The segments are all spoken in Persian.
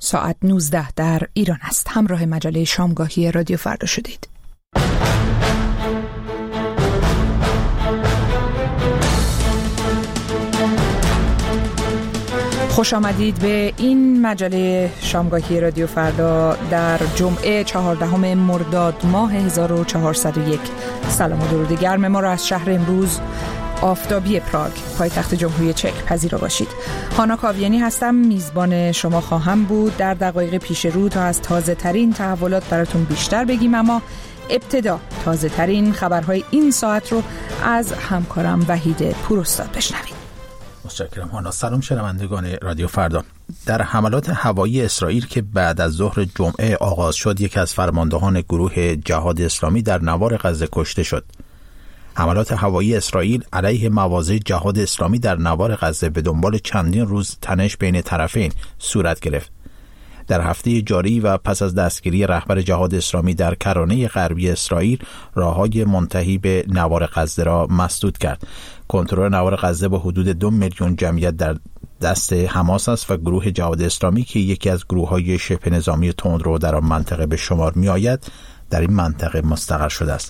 ساعت 19 در ایران است. همراه مجله شامگاهی رادیو فردا شدید. خوش آمدید به این مجله شامگاهی رادیو فردا در جمعه 14 مرداد ماه 1401. سلام و درود گرم ما را از شهر امروز آفتابی پراگ، پایتخت جمهوری چک پذیرا باشید. هانا کاویانی هستم، میزبان شما خواهم بود در دقایق پیش رو تا از تازه ترین تحولات براتون بیشتر بگیم، اما ابتدا تازه ترین خبرهای این ساعت رو از همکارم وحید پوراستاد بشنوید. متشکرم هانا. سلام شنوندگان رادیو فردا. در حملات هوایی اسرائیل که بعد از ظهر جمعه آغاز شد، یکی از فرماندهان گروه جهاد اسلامی در نوار غزه کشته شد. حملات هوایی اسرائیل علیه مواضع جهاد اسلامی در نوار غزه به دنبال چندین روز تنش بین طرفین صورت گرفت. در هفته جاری و پس از دستگیری رهبر جهاد اسلامی در کرانه غربی اسرائیل، راههای منتهی به نوار غزه را مسدود کرد. کنترل نوار غزه با حدود 2 میلیون جمعیت در دست حماس است و گروه جهاد اسلامی که یکی از گروه‌های شبه نظامی تندرو در آن منطقه به شمار می‌آید، در این منطقه مستقر شده است.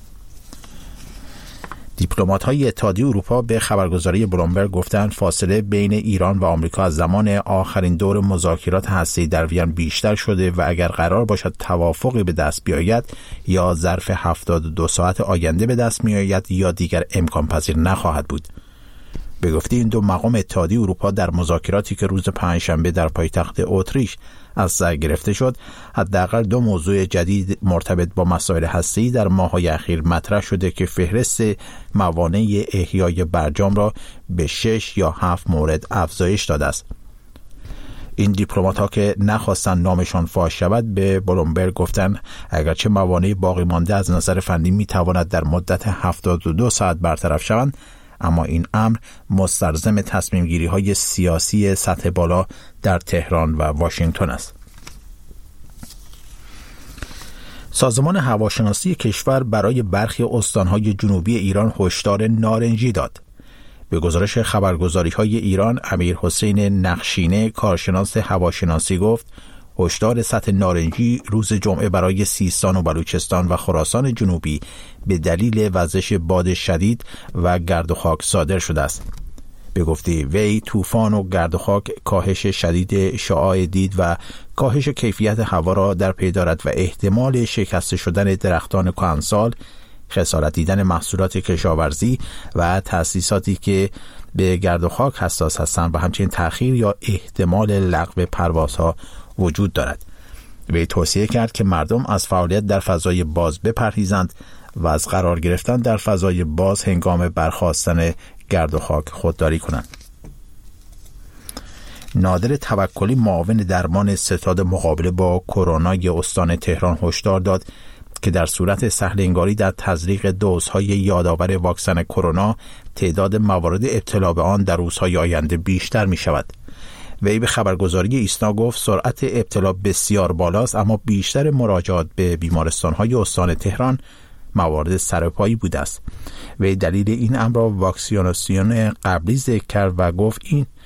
دیپلمات‌های اتحادیه اروپا به خبرگزاری بلومبرگ گفتند فاصله بین ایران و آمریکا از زمان آخرین دور مذاکرات هسته‌ای در وین بیشتر شده و اگر قرار باشد توافقی به دست بیاید، یا ظرف 72 ساعت آینده به دست می‌آید یا دیگر امکان پذیر نخواهد بود. به گفته این دو مقام اتحادیه اروپا، در مذاکراتی که روز پنجشنبه در پایتخت اتریش از سر گرفته شد، حداقل 2 موضوع جدید مرتبط با مسائل هسته‌ای در ماه‌های اخیر مطرح شده که فهرست موانع احیای برجام را به 6 یا 7 مورد افزایش داده است. این دیپلمات‌ها که نخواستند نامشان فاش شود به بلومبرگ گفتند اگرچه موانع باقی مانده از نظر فنی می‌تواند در مدت 72 ساعت برطرف شوند، اما این امر مستلزم تصمیم گیری های سیاسی سطح بالا در تهران و واشنگتن است. سازمان هواشناسی کشور برای برخی استانهای جنوبی ایران هشدار نارنجی داد. به گزارش خبرگزاری‌های ایران، امیر حسین نقشینه، کارشناس هواشناسی، گفت هشدار سطح نارنجی روز جمعه برای سیستان و بلوچستان و خراسان جنوبی به دلیل وزش باد شدید و گرد و خاک صادر شده است. به گفته وی، طوفان و گرد و خاک کاهش شدید شعاع دید و کاهش کیفیت هوا را در پی دارد و احتمال شکسته شدن درختان کهنسال، خسارت دیدن محصولات کشاورزی و تأسیساتی که به گرد و خاک حساس هستند و همچنین تأخیر یا احتمال لغو پروازها وجود دارد. وی توصیه کرد که مردم از فعالیت در فضای باز بپرهیزند و از قرار گرفتن در فضای باز هنگام برخاستن گرد و خاک خودداری کنند. نادر توکلی، معاون درمان ستاد مقابله با کرونا استان تهران، هشدار داد که در صورت سهل انگاری در تزریق دوزهای یادآور واکسن کرونا، تعداد موارد ابتلا به آن در روزهای آینده بیشتر می شود. وی به خبرگزاری ایسنا گفت سرعت ابتلا بسیار بالاست، اما بیشتر مراجعات به بیمارستان‌های استان تهران موارد سرپایی بوده است. وی دلیل این امر را واکسیناسیون قبلی ذکر کرد و گفت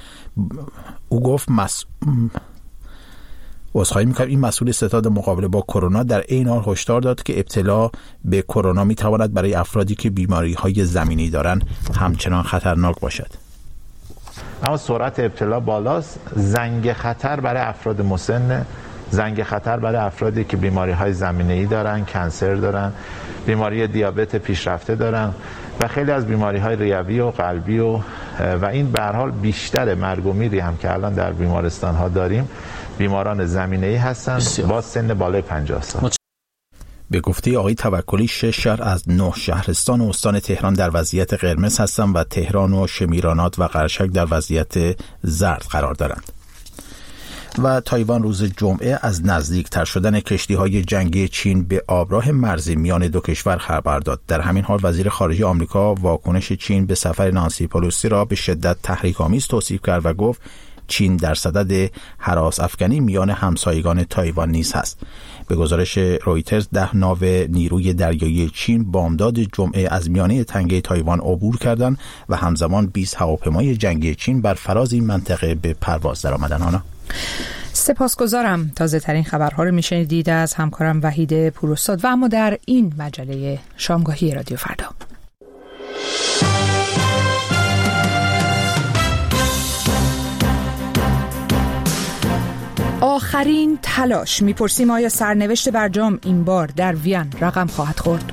این مسئول ستاد مقابله با کرونا در این حال هشدار داد که ابتلا به کرونا می‌تواند برای افرادی که بیماری‌های زمینی دارند همچنان خطرناک باشد. اما سرعت ابتلا بالاست. زنگ خطر برای افراد مسن، زنگ خطر برای افرادی که بیماری‌های زمینه‌ای دارن، کنسر دارن، بیماری دیابت پیشرفته دارن و خیلی از بیماری‌های ریوی و قلبی و این به هر حال بیشتر مرگ و میری هم که الان در بیمارستان‌ها داریم بیماران زمینه‌ای هستن با سن بالای 50 سال. به گفته آقای توکلی 6 شهر از 9 شهرستان و استان تهران در وضعیت قرمز هستند و تهران و شمیرانات و قرشک در وضعیت زرد قرار دارند. و تایوان روز جمعه از نزدیکتر شدن کشتی‌های جنگی چین به آبراه مرزی میان دو کشور خبر داد. در همین حال وزیر خارجه آمریکا واکنش چین به سفر نانسی پلوسی را به شدت تحریک‌آمیز توصیف کرد و گفت چین در صدد هراس افکنی میان همسایگان تایوان نیز هست. به گزارش رویترز 10 ناو نیروی دریایی چین بامداد جمعه از میانه تنگه تایوان عبور کردند و همزمان 20 هواپیمای جنگی چین بر فراز این منطقه به پرواز درآمدند. سپاسگزارم. تازه ترین خبرها رو میشنیدید از همکارم وحید پوراستاد و اما در این مجله شامگاهی رادیو فردا. آخرین تلاش. میپرسیم آیا سرنوشت برجام این بار در وین رقم خواهد خورد؟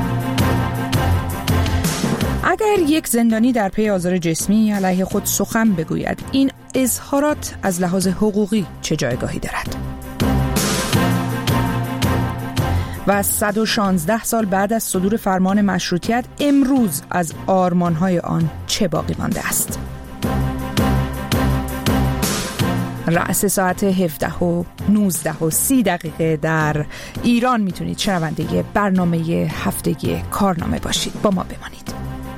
اگر یک زندانی در پی آزار جسمی علیه خود سخن بگوید، این اظهارات از لحاظ حقوقی چه جایگاهی دارد؟ و 116 سال بعد از صدور فرمان مشروطیت، امروز از آرمانهای آن چه باقی مانده است؟ رأس ساعت 17:19:30 در ایران میتونید شنونده برنامه هفتگی کارنامه باشید. با ما بمانید.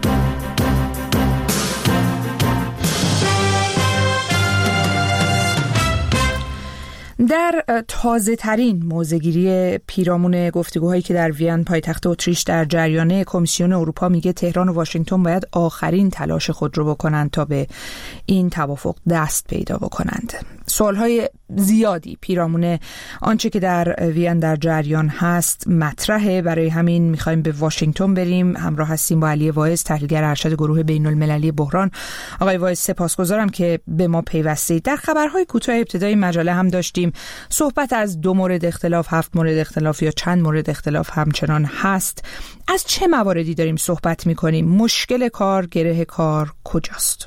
در تازه ترین موضع‌گیری پیرامون گفتگوهایی که در وین پایتخت اتریش در جریانه، کمیسیون اروپا میگه تهران و واشنگتن باید آخرین تلاش خود رو بکنند تا به این توافق دست پیدا بکنند. سوالهای زیادی پیرامون آنچه که در وین در جریان هست مطرحه. برای همین میخوایم به واشنگتن بریم. همراه هستیم با علی واعظ، تحلیلگر ارشد گروه بین المللی بحران. آقای واعظ، سپاسگزارم که به ما پیوستید. در خبرهای کوتاه ابتدای مجله هم داشتیم صحبت از 2 مورد اختلاف، 7 مورد اختلاف یا چند مورد اختلاف همچنان هست. از چه مواردی داریم صحبت میکنیم؟ مشکل کار، گره کار کجاست؟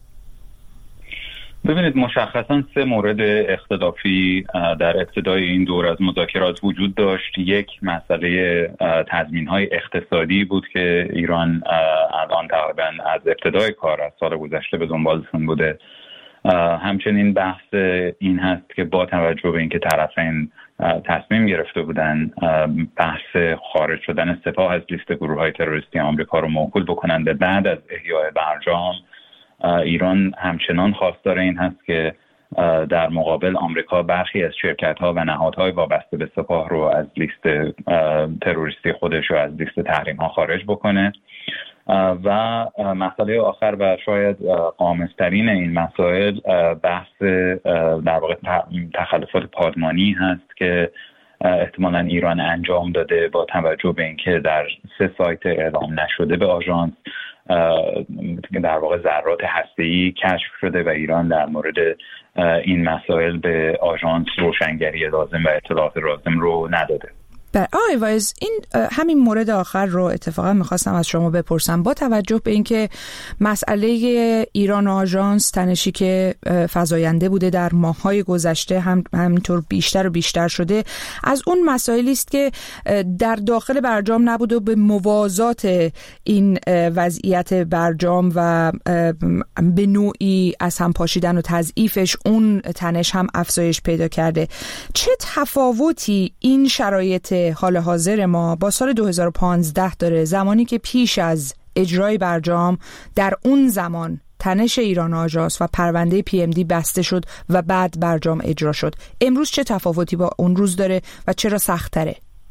ببینید، مشخصاً 3 مورد اختلافی در ابتدای این دور از مذاکرات وجود داشت. یک، مسئله تضمین‌های اقتصادی بود که ایران الان تقریباً از ابتدای کار از سال گذشته به دنبالشون بوده. همچنین بحث این هست که با توجه به اینکه طرفین تصمیم گرفته بودن بحث خارج شدن سپاه از لیست گروه‌های تروریستی آمریکا رو موکول بکنن به بعد از احیای برجام، ایران همچنان خواستار این هست که در مقابل آمریکا برخی از شرکت‌ها و نهادهای وابسته به سپاه رو از لیست تروریستی خودش و از لیست تحریم‌ها خارج بکنه. و مسئله آخر و شاید غامض‌ترین این مسائل بحث در واقع تخلفات پادمانی هست که احتمالاً ایران انجام داده با توجه به اینکه در 3 سایت اعلام نشده به آژانس در واقع ذرات هسته‌ای کشف شده و ایران در مورد این مسائل به آژانس روشنگری لازم و اطلاعات لازم رو نداده. آقای واعظ، این همین مورد آخر رو اتفاقا میخواستم از شما بپرسم. با توجه به اینکه مسئله ایران و آژانس تنشی که فزاینده بوده در ماه‌های گذشته همینطور بیشتر و بیشتر شده، از اون مسائلی است که در داخل برجام نبود و به موازات این وضعیت برجام و به نوعی از هم پاشیدن و تضعیفش اون تنش هم افزایش پیدا کرده. چه تفاوتی این شرایط حال حاضر ما با سال 2015 داره، زمانی که پیش از اجرای برجام در اون زمان تنش ایران و آژانس و پرونده PMD بسته شد و بعد برجام اجرا شد؟ امروز چه تفاوتی با اون روز داره و چرا سخت‌تره؟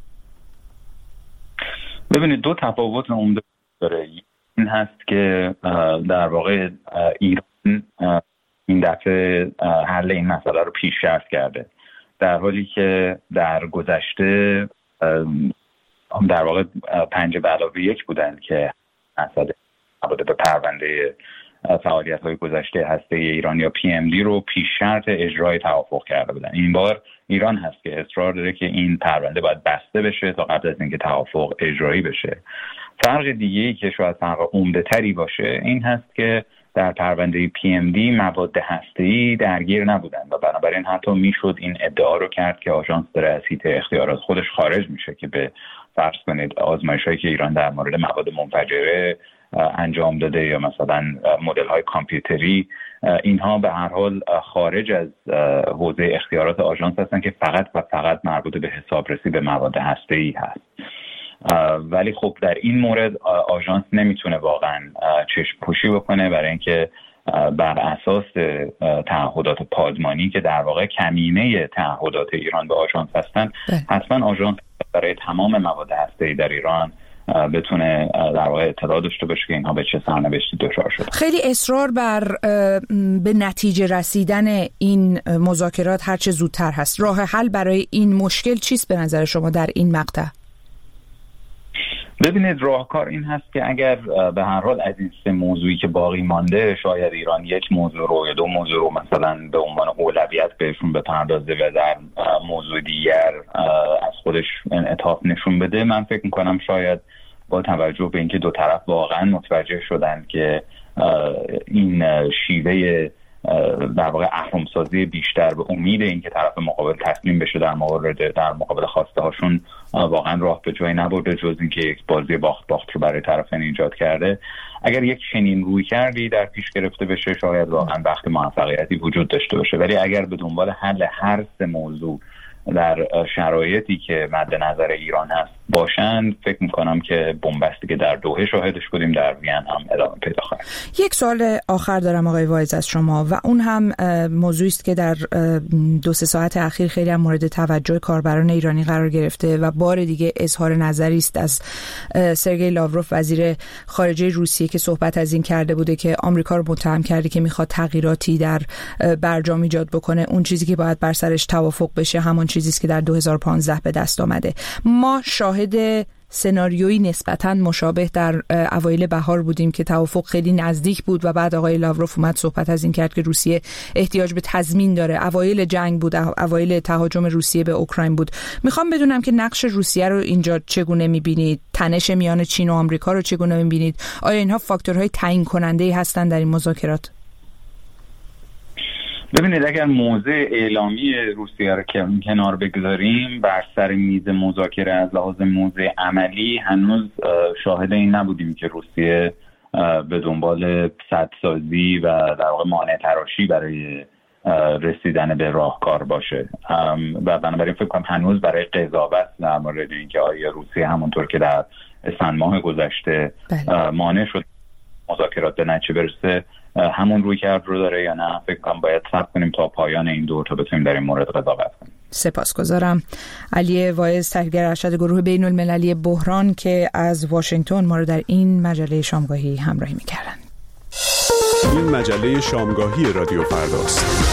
ببینید، 2 تفاوت عمده داره. این هست که در واقع ایران این دفعه حل این مسئله رو پیشرفت کرده، در حالی که در گذشته در واقع 5+1 بودن که مسئله به پرونده فعالیت‌های گذشته هسته ایران یا PMD رو پیش شرط اجرای توافق کرده بودن. این بار ایران هست که اصرار داره که این پرونده باید بسته بشه تا قبل از اینکه توافق اجرایی بشه. فرق دیگه‌ای که شاید فرق عمده‌تری باشه این هست که در پرونده PMD مواد هسته‌ای درگیر نبودن و بنابراین حتی میشد این ادعا رو کرد که آژانس داره از حیطه اختیارات خودش خارج میشه که به فرض کنید آزمایش‌هایی که ایران در مورد مواد منفجره انجام داده یا مثلا مدل‌های کامپیوتری، اینها به هر حال خارج از حوزه اختیارات آژانس هستن که فقط و فقط مربوط به حسابرسی به مواد هسته‌ای هست. ولی خب در این مورد آژانس نمیتونه واقعا چشم پوشی بکنه، برای اینکه بر اساس تعهدات پادمانی که در واقع کمینه تعهدات ایران به آژانس هستن، حتما آژانس برای تمام مواد هسته‌ای در ایران بتونه در واقع اطلاع داشته باشه که اینها به چه سرنوشتی دچار شدن. خیلی اصرار بر به نتیجه رسیدن این مذاکرات هرچه زودتر هست. راه حل برای این مشکل چیست به نظر شما در این مقطع؟ ببینید، راهکار این هست که اگر به هر حال از این سه موضوعی که باقی مانده شاید ایران یک موضوع رو یا دو موضوع رو مثلا به عنوان اولویت بهشون بپردازه و در موضوع دیگر از خودش انعطاف نشون بده، من فکر میکنم شاید با توجه به اینکه دو طرف واقعا متوجه شدن که این شیوه در واقع اهرم‌سازی بیشتر به امید اینکه طرف مقابل تسلیم بشه در مقابل خواسته هاشون واقعا راه به جایی نبرده جز اینکه یک بازی باخت رو برای طرفین ایجاد کرده. اگر یک چنین روی کردی در پیش گرفته بشه شاید واقعا بخت موفقیتی وجود داشته باشه، ولی اگر به دنبال حل هر سه موضوع در شرایطی که مد نظر ایران هست باشند، فکر میکنم که بنبستی که در دوحه شاهدش بودیم در وین هم ادامه پیدا خواهد. یک سوال آخر دارم آقای واعظ از شما و اون هم موضوعی است که در 2-3 ساعت اخیر خیلی هم مورد توجه کاربران ایرانی قرار گرفته و بار دیگه اظهار نظری است از سرگئی لاوروف وزیر خارجه روسیه که صحبت از این کرده بوده که آمریکا رو متهم کرده که میخواد تغییراتی در برجام ایجاد بکنه. اون چیزی که باید بر سرش توافق بشه همون چیزی است که در 2015 به دست آمده. ما شاهد سناریویی نسبتاً مشابه در اوایل بهار بودیم که توافق خیلی نزدیک بود و بعد آقای لاوروف اومد صحبت از این کرد که روسیه احتیاج به تضمین داره. اوایل جنگ بود، اوایل تهاجم روسیه به اوکراین بود. میخوام بدونم که نقش روسیه رو اینجا چگونه میبینید؟ تنش میان چین و آمریکا رو چگونه میبینید؟ آیا اینها فاکتورهای تعیین کننده‌ای هستند در این مذاکرات؟ ببینید، اگر موضع اعلامی روسیه رو که کنار بگذاریم، بر سر میز مذاکره از لحاظ موضع عملی هنوز شاهد این نبودیم که روسیه به دنبال سدسازی و در واقع مانع تراشی برای رسیدن به راهکار باشه و بنابراین فکر کنم هنوز برای قضاوت در مورد اینکه آیا روسیه همونطور که در اسفند ماه گذشته مانع شد مذاکرات به نتیجه برسه همون روی کرد رو داره یا نه، فکر کنم باید صبر کنیم تا پایان این دور تا بتونیم در این مورد قضاوت کنیم. سپاسگزارم. علی واعظ، تحلیلگر ارشد گروه بین المللی بحران که از واشنگتن ما رو در این مجله شامگاهی همراهی می‌کردن. این مجله شامگاهی رادیو فرداست.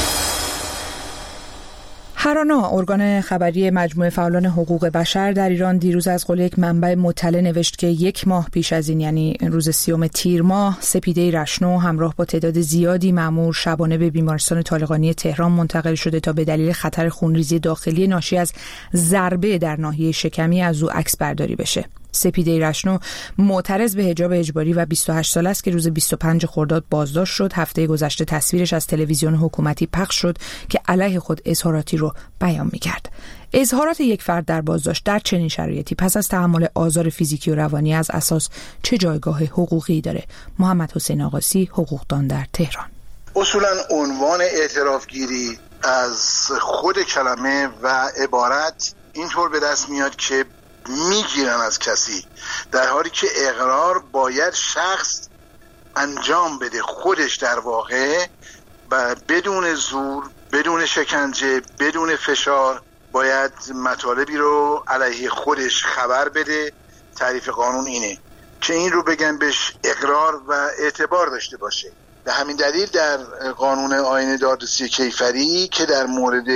هرانا، ارگان خبری مجموعه فعالان حقوق بشر در ایران، دیروز از قول یک منبع مطلع نوشت که 1 ماه پیش از این، یعنی روز 30 تیر ماه، سپیده رشنو همراه با تعداد زیادی مأمور شبانه به بیمارستان طالقانی تهران منتقل شده تا به دلیل خطر خونریزی داخلی ناشی از ضربه در ناحیه شکمی از او عکس برداری بشه. سپیده رشنو معترض به حجاب اجباری و 28 ساله است که روز 25 خرداد بازداشت شد. هفته گذشته تصویرش از تلویزیون حکومتی پخش شد که علیه خود اظهاراتی رو بیان می‌کرد. اظهارات یک فرد در بازداشت در چنین شرایطی پس از تحمل آزار فیزیکی و روانی از اساس چه جایگاه حقوقی داره؟ محمد حسین آقاسی، حقوقدان در تهران. اصولاً عنوان اعترافگیری از خود کلمه و عبارت اینطور به دست میاد که میگیرن از کسی، در حالی که اقرار باید شخص انجام بده خودش در واقع و بدون زور، بدون شکنجه، بدون فشار باید مطالبی رو علیه خودش خبر بده. تعریف قانون اینه که این رو بگن بهش اقرار و اعتبار داشته باشه. به همین دلیل در قانون آیین دادرسی کیفری که در مورد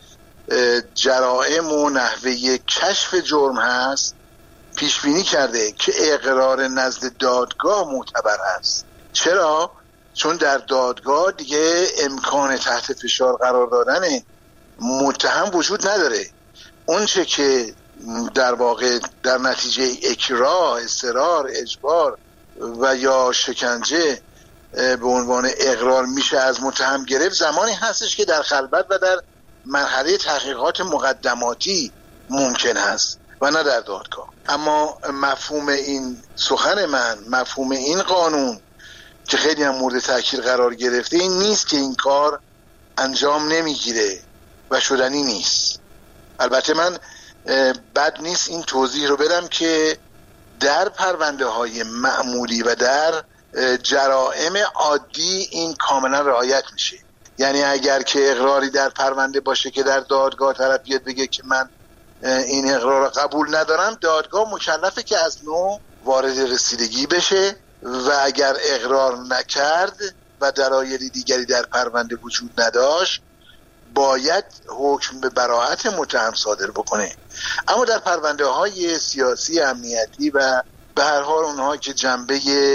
جرائم و نحوه کشف جرم هست پیش بینی کرده که اقرار نزد دادگاه معتبر است. چرا؟ چون در دادگاه دیگه امکان تحت فشار قرار دادن متهم وجود نداره. اون چه که در واقع در نتیجه اکراه، اصرار، اجبار و یا شکنجه به عنوان اقرار میشه از متهم گرفت، زمانی هستش که در خلوت و در مرحله تحقیقات مقدماتی ممکن هست و نه در دادگاه. اما مفهوم این سخن من، مفهوم این قانون که خیلی هم مورد تأکید قرار گرفته، این نیست که این کار انجام نمیگیره و شدنی نیست. البته من بد نیست این توضیح رو بدم که در پرونده های معمولی و در جرائم عادی این کاملا رعایت میشه. یعنی اگر که اقراری در پرونده باشه که در دادگاه طرف بیاد بگه که من این اقرار قبول ندارن، دادگاه مکلفه که از نوع وارد رسیدگی بشه و اگر اقرار نکرد و دلایل دیگری در پرونده وجود نداشت باید حکم به براءت متهم صادر بکنه. اما در پرونده های سیاسی امنیتی و به هر حال اونها که جنبه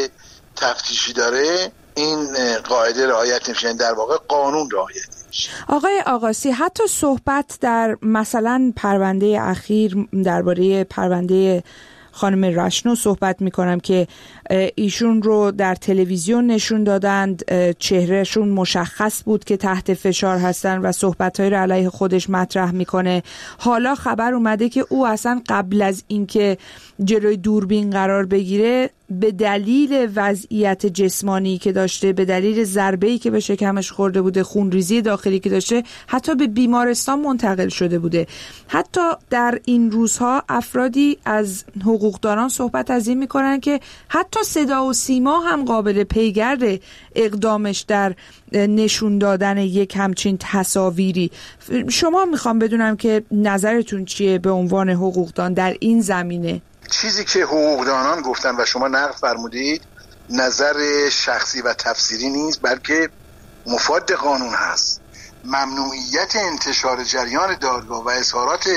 تفتیشی داره این قاعده رعایت نمیشه، در واقع قانون رعایت نمیشه. آقای آقاسی، حتی صحبت در مثلا پرونده اخیر درباره پرونده خانم رشنو صحبت میکنم که ایشون رو در تلویزیون نشون دادند، چهرهشون مشخص بود که تحت فشار هستن و صحبت‌های رو علیه خودش مطرح میکنه. حالا خبر اومده که او اصلا قبل از اینکه جلوی دوربین قرار بگیره به دلیل وضعیت جسمانی که داشته، به دلیل ضربه‌ای که به شکمش خورده بوده، خونریزی داخلی که داشته، حتی به بیمارستان منتقل شده بوده. حتی در این روزها افرادی از حقوقدانان صحبت از این میکنن که حتی صدا و سیما هم قابل پیگرد اقدامش در نشون دادن یک همچین تصاویری. شما میخوام بدونم که نظرتون چیه به عنوان حقوقدان در این زمینه؟ چیزی که حقوقدانان گفتن و شما نقل فرمودید نظر شخصی و تفسیری نیست، بلکه مفاد قانون هست. ممنوعیت انتشار جریان دادگاه و اظهارات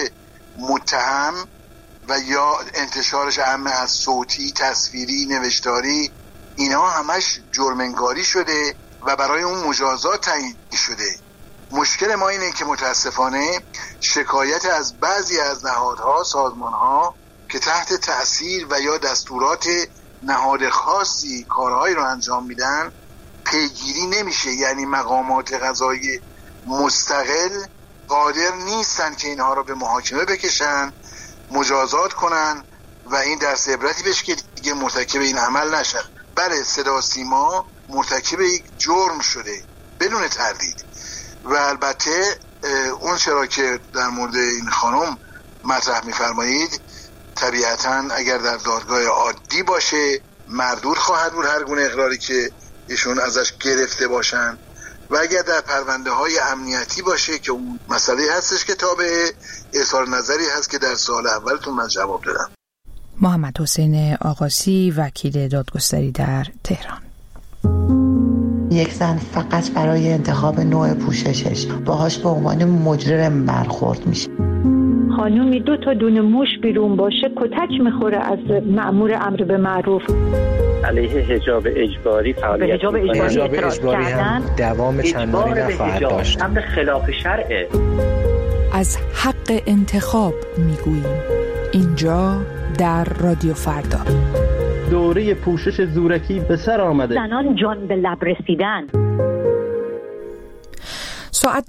متهم و یا انتشارش اعم از صوتی، تصویری، نوشتاری، اینها همش جرم‌انگاری شده و برای اون مجازات تعیین شده. مشکل ما اینه که متاسفانه شکایت از بعضی از نهادها، سازمانها که تحت تأثیر و یا دستورات نهاد خاصی کارهایی رو انجام میدن پیگیری نمیشه. یعنی مقامات قضایی مستقل قادر نیستن که اینها رو به محاکمه بکشن، مجازات کنن و این درس عبرتی بشه که دیگه مرتکب این عمل نشن. بله، صدا سیما مرتکب یک جرم شده بدون تردید و البته اون چرا که در مورد این خانم مطرح می‌فرمایید طبیعتاً اگر در دادگاه عادی باشه مردود خواهد بود هر گونه اقراری که ایشون ازش گرفته باشن و اگر در پرونده های امنیتی باشه که اون مسئله هستش که تابع اظهار نظری هست که در سال اولتون من جواب دادم. محمد حسین آقاسی، وکیل دادگستری در تهران. یک زن فقط برای انتخاب نوع پوششش باهاش به عنوان مجرم برخورد میشه. خانومی 2 تا دونه موش بیرون باشه کتک میخوره از مأمور امر به معروف. علیه حجاب اجباری فعالیت حجاب اجباری هم دوام چندانی نخواهد داشت. امر خلاف شرعه. از حق انتخاب میگوییم اینجا در رادیو فردا. دوره پوشش زورکی به سر آمده. زنان جان به لب رسیدن. ساعت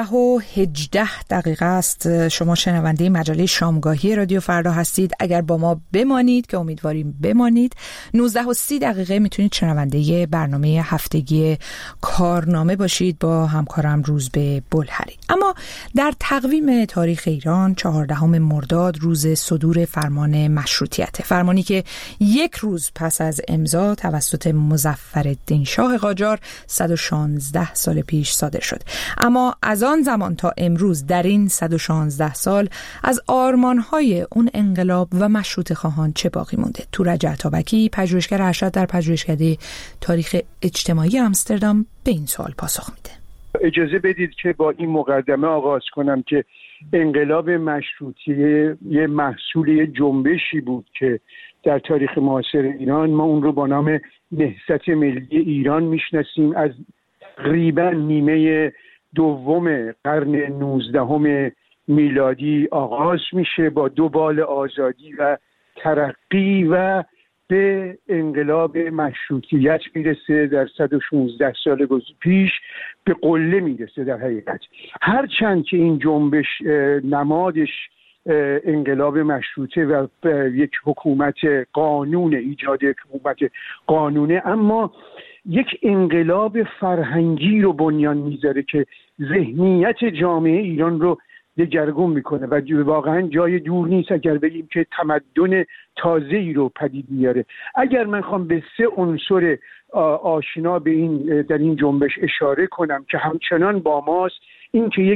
19:18 است. شما شنونده مجله شامگاهی رادیو فردا هستید. اگر با ما بمانید که امیدواریم بمانید، 19:30 میتونید شنونده برنامه هفتگی کارنامه باشید با همکارم روزبه بلهری. اما در تقویم تاریخ ایران 14 مرداد روز صدور فرمان مشروطیت، فرمانی که یک روز پس از امضا توسط مظفرالدین شاه قاجار 116 سال پیش صادر شد. اما از آن زمان تا امروز در این 116 سال از آرمان‌های اون انقلاب و مشروطه خواهان چه باقی مونده؟ تورج عطابکی، پژوهشگر ارشد در پژوهشکده تاریخ اجتماعی آمستردام، به این سوال پاسخ میده. اجازه بدید که با این مقدمه آغاز کنم که انقلاب مشروطیه یه محصول جنبشی بود که در تاریخ معاصر ایران ما اون رو با نام نهضت ملی ایران میشناسیم. از تقریبا نیمه دوم قرن 19 میلادی آغاز میشه با 2 بال آزادی و ترقی و به انقلاب مشروطیت میرسه. در 116 سال پیش به قله میرسه. در حقیقت هرچند که این جنبش نمادش انقلاب مشروطه و یک حکومت قانون، ایجاد حکومت قانونه، اما یک انقلاب فرهنگی رو بنیان میذاره که ذهنیت جامعه ایران رو دگرگون میکنه و واقعا جای دور نیست اگر بگیم که تمدن تازه‌ای رو پدید میاره. اگر من خوام به 3 عنصر آشنا به این در این جنبش اشاره کنم که همچنان با ماست، این که یک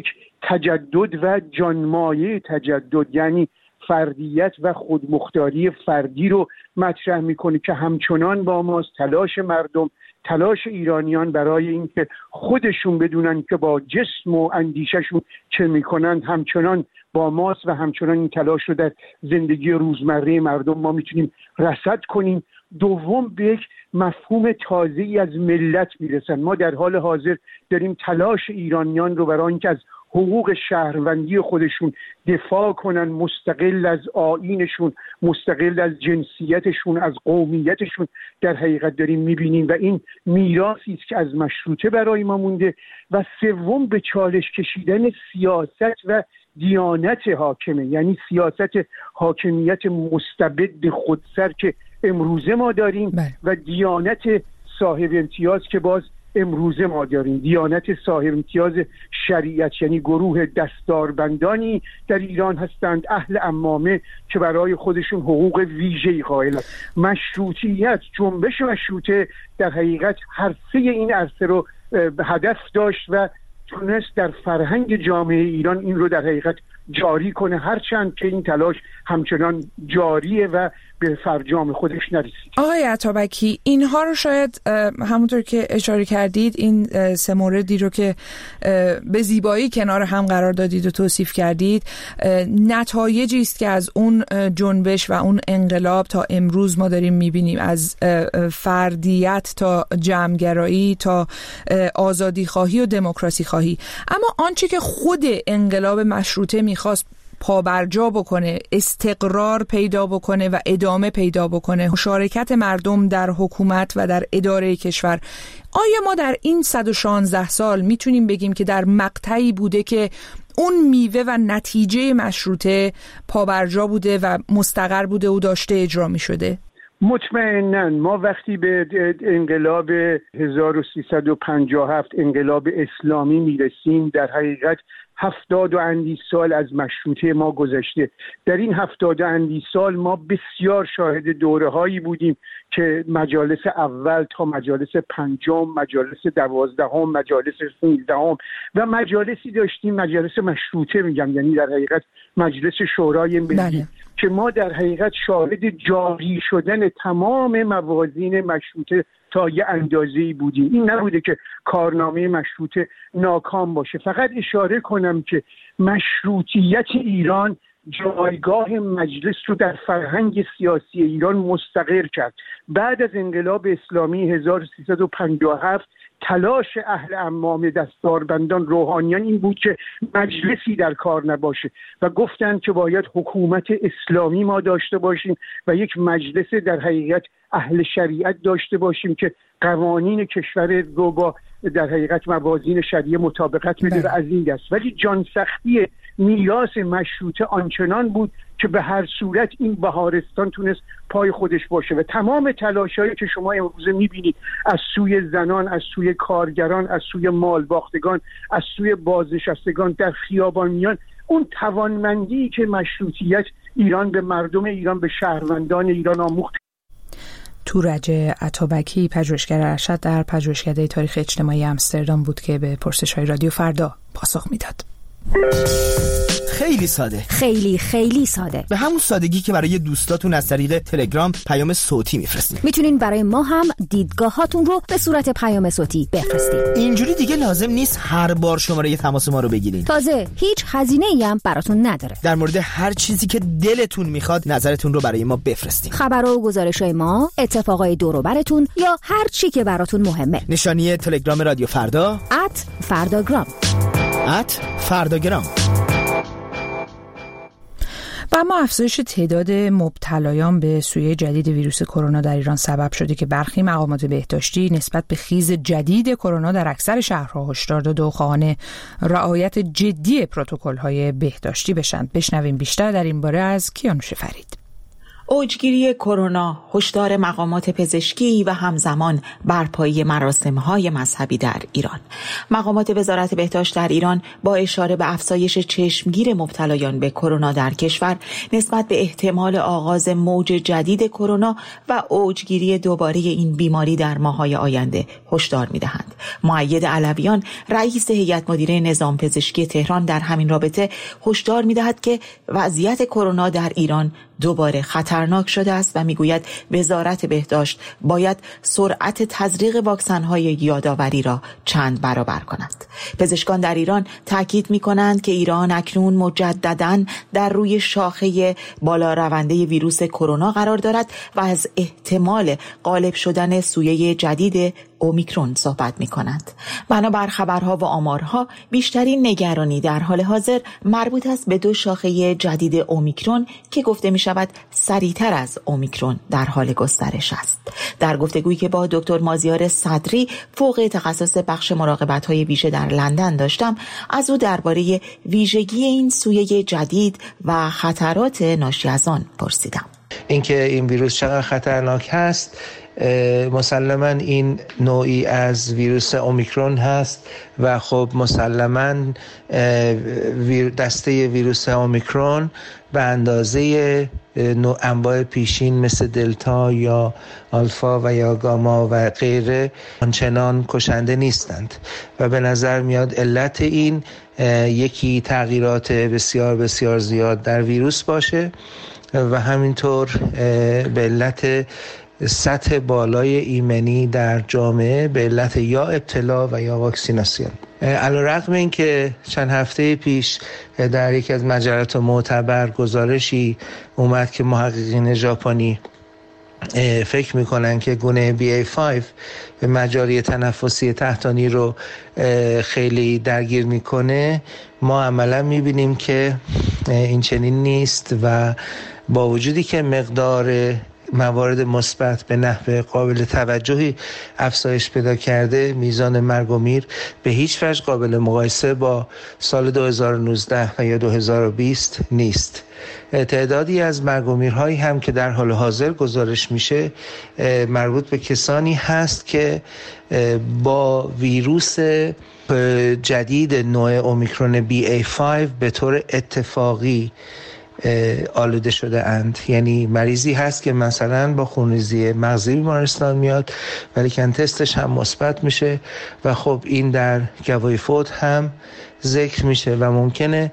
تجدد و جانمایه تجدد، یعنی فردیت و خودمختاری فردی رو مطرح میکنه که همچنان با ماست. تلاش مردم، تلاش ایرانیان برای اینکه خودشون بدونن که با جسم و اندیششون چه میکنن همچنان با ماست و همچنان این تلاش رو در زندگی روزمره مردم ما میتونیم رصد کنیم. دوم، به یک مفهوم تازه‌ای از ملت میرسن. ما در حال حاضر داریم تلاش ایرانیان رو برای اینکه از حقوق شهروندی خودشون دفاع کنن، مستقل از آیینشون، مستقل از جنسیتشون، از قومیتشون، در حقیقت داریم میبینیم و این میراثی است که از مشروطه برای ما مونده. و سوم، به چالش کشیدن سیاست و دیانت حاکمه، یعنی سیاست حاکمیت مستبد خودسر که امروزه ما داریم و دیانت صاحب امتیاز که باز امروزه ما داریم. دیانت صاحب امتیاز شریعت، یعنی گروه دستاربندانی در ایران هستند، اهل عمامه که برای خودشون حقوق ویژه‌ای قائلند. مشروطیت، جنبش مشروطه در حقیقت هر سه این عرصه رو هدف داشت و تونست در فرهنگ جامعه ایران این رو در حقیقت جاری کنه، هرچند که این تلاش همچنان جاریه و به فرجام خودش نرسید. آقای عطابکی، اینها رو شاید همونطور که اشاره کردید، این سه موردی رو که به زیبایی کنار هم قرار دادید و توصیف کردید، نتایجی است که از اون جنبش و اون انقلاب تا امروز ما داریم میبینیم، از فردیت تا جمعگرایی تا آزادی خواهی و دموکراسی خواهی. اما آنچه که خود انقلاب مشروطه میخواست پابرجا بکنه، استقرار پیدا بکنه و ادامه پیدا بکنه، مشارکت مردم در حکومت و در اداره کشور، آیا ما در این 116 سال میتونیم بگیم که در مقطعی بوده که اون میوه و نتیجه مشروطه پابرجا بوده و مستقر بوده و داشته اجرا میشده؟ مطمئناً ما وقتی به انقلاب 1357 انقلاب اسلامی میرسیم، در حقیقت 70 و اندی سال از مشروطه ما گذشته. در این 70 و اندی سال ما بسیار شاهد دوره‌هایی بودیم که مجالس اول تا مجالس پنجم، مجالس 12ام، مجالس 13ام و مجالسی داشتیم، مجالس مشروطه میگم، یعنی در حقیقت مجلس شورای ملی، که ما در حقیقت شاهد جاری شدن تمام موازین مشروطه تا یه اندازه‌ای بودیم. این نبوده که کارنامه مشروطه ناکام باشه. فقط اشاره کنم که مشروطیت ایران جایگاه مجلس رو در فرهنگ سیاسی ایران مستقر کرد. بعد از انقلاب اسلامی 1357 تلاش اهل عمامه، دستاربندان، روحانیان این بود که مجلسی در کار نباشه و گفتند که باید حکومت اسلامی ما داشته باشیم و یک مجلس در حقیقت اهل شریعت داشته باشیم که قوانین کشور رو با در حقیقت موازین شریعه مطابقت بده و از این دست. ولی جانسختی میراث مشروطه آنچنان بود که به هر صورت این بهارستان تونست پای خودش باشه و تمام تلاشایی که شما امروز میبینید از سوی زنان، از سوی کارگران، از سوی مالباختگان، از سوی بازنشستگان در خیابانیان، اون توانمندی که مشروطیت ایران به مردم ایران، به شهروندان ایران آموخت. تورج عطابکی، پژوهشگر ارشد در پژوهشکده تاریخ اجتماعی آمستردام بود که به پرسش‌های رادیو فردا پاسخ میداد. خیلی ساده، خیلی ساده، به همون سادگی که برای دوستاتون از طریق تلگرام پیام صوتی میفرستین. میتونین برای ما هم دیدگاهاتون رو به صورت پیام صوتی بفرستین. اینجوری دیگه لازم نیست هر بار شماره تماس ما رو بگیرین. تازه هیچ هزینه‌ای هم براتون نداره. در مورد هر چیزی که دلتون میخواد نظرتون رو برای ما بفرستین. خبر و گزارش‌های ما، اتفاقای دور و براتون یا هر چی که براتون مهمه. نشانی تلگرام رادیو فردا @فرداگرام. فرداگرام. و اما افزایش تعداد مبتلایان به سویه جدید ویروس کرونا در ایران سبب شده که برخی مقامات بهداشتی نسبت به خیز جدید کرونا در اکثر شهرها هشدار داده و خواهان رعایت جدی پروتکل‌های بهداشتی بشن. بشنویم بیشتر در این باره از کیانوش فرید. اوجگیری کرونا، هشدار مقامات پزشکی و همزمان برپایی مراسم‌های مذهبی در ایران. مقامات وزارت بهداشت در ایران با اشاره به افزایش چشمگیر مبتلایان به کرونا در کشور نسبت به احتمال آغاز موج جدید کرونا و اوجگیری دوباره این بیماری در ماه‌های آینده هشدار می‌دهند. مؤید علویان رئیس هیئت مدیره نظام پزشکی تهران در همین رابطه هشدار می‌دهد که وضعیت کرونا در ایران دوباره خطرناک شده است و میگوید وزارت بهداشت باید سرعت تزریق واکسن‌های یادآوری را چند برابر کند. پزشکان در ایران تاکید می‌کنند که ایران اکنون مجدداً در روی شاخه بالا رونده ویروس کرونا قرار دارد و از احتمال غالب شدن سویه جدید اومیکرون صحبت می‌کنند. بنابر خبرها و آمارها بیشترین نگرانی در حال حاضر مربوط است به دو شاخه جدید اومیکرون که گفته می‌شود سریعتر از اومیکرون در حال گسترش است. در گفتگویی که با دکتر مازیار صدری فوق تخصص بخش مراقبت‌های ویژه در لندن داشتم، از او درباره ویژگی این سویه جدید و خطرات ناشی از آن پرسیدم. اینکه این ویروس چقدر خطرناک هست، مسلماً این نوعی از ویروس اومیکرون هست و خب مسلماً دسته ویروس اومیکرون به اندازه انواع پیشین مثل دلتا یا آلفا و یا گاما و غیره آنچنان کشنده نیستند و به نظر میاد علت این یکی تغییرات بسیار بسیار زیاد در ویروس باشه و همینطور به علت سطح بالای ایمنی در جامعه به علت یا ابتلا و یا واکسیناسیون. علیرغم این که چند هفته پیش در یکی از مجلات معتبر گزارشی اومد که محققین ژاپنی فکر میکنن که گونه BA5 مجاری تنفسی تحتانی رو خیلی درگیر میکنه، ما عملا میبینیم که این چنین نیست و با وجودی که مقدار موارد مثبت به نحو قابل توجهی افزایش پیدا کرده، میزان مرگ و میر به هیچ وجه قابل مقایسه با سال 2019 و یا 2020 نیست. تعدادی از مرگ و میرهایی هم که در حال حاضر گزارش میشه مربوط به کسانی هست که با ویروس جدید نوع اومیکرون BA5 به طور اتفاقی آلوده شده اند. یعنی مریضی هست که مثلا با خونریزی مغزی بیمارستان میاد ولی که تستش هم مثبت میشه و خب این در گواهی فوت هم ذکر میشه و ممکنه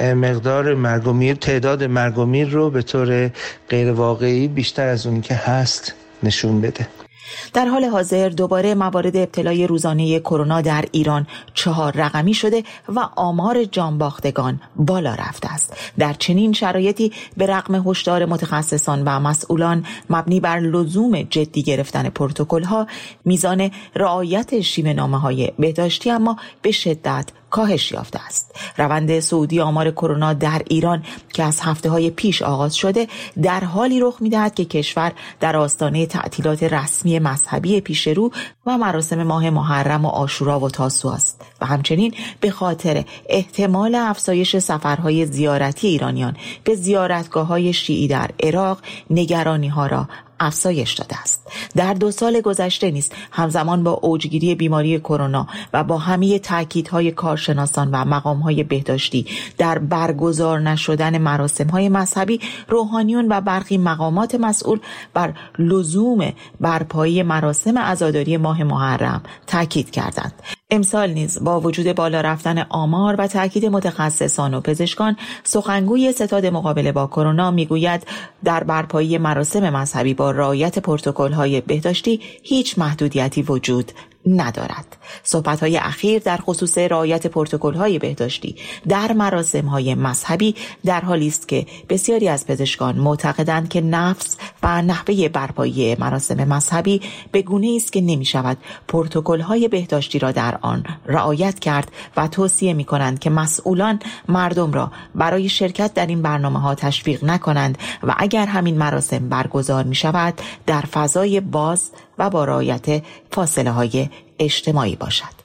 مقدار مرگ و میر، تعداد مرگ و میر رو به طور غیر واقعی بیشتر از اون که هست نشون بده. در حال حاضر دوباره موارد ابتلای روزانه کرونا در ایران 4 رقمی شده و آمار جانباختگان بالا رفته است. در چنین شرایطی به رغم هشدار متخصصان و مسئولان مبنی بر لزوم جدی گرفتن پروتکل‌ها، میزان رعایت شیوه‌نامه‌های بهداشتی اما به شدت کاهش یافته است. روند صعودی آمار کرونا در ایران که از هفته‌های پیش آغاز شده در حالی رخ می‌دهد که کشور در آستانه تعطیلات رسمی مذهبی پیش رو و مراسم ماه محرم و عاشورا و تاسوعا است و همچنین به خاطر احتمال افزایش سفرهای زیارتی ایرانیان به زیارتگاه‌های شیعی در عراق نگرانی‌ها را افزایش داده است. در 2 سال گذشته نیز همزمان با اوجگیری بیماری کرونا و با همه تاکیدهای کارشناسان و مقامهای بهداشتی در برگزار نشدن مراسمهای مذهبی، روحانیون و برخی مقامات مسئول بر لزوم برپایی مراسم عزاداری ماه محرم تاکید کردند. امسال نیز با وجود بالا رفتن آمار و تاکید متخصصان و پزشکان، سخنگوی ستاد مقابله با کرونا میگوید در برپایی مراسم مذهبی با رعایت پروتکل‌های بهداشتی هیچ محدودیتی وجود ندارد. صحبت‌های اخیر در خصوص رعایت پروتکل‌های بهداشتی در مراسم‌های مذهبی در حالی است که بسیاری از پزشکان معتقدند که نفس و نحوه برپایی مراسم مذهبی به گونه‌ای است که نمی‌شود پروتکل‌های بهداشتی را در آن رعایت کرد و توصیه می‌کنند که مسئولان مردم را برای شرکت در این برنامه‌ها تشویق نکنند و اگر همین مراسم برگزار می‌شود در فضای باز و با رعایت فاصله‌های اجتماعی باشد.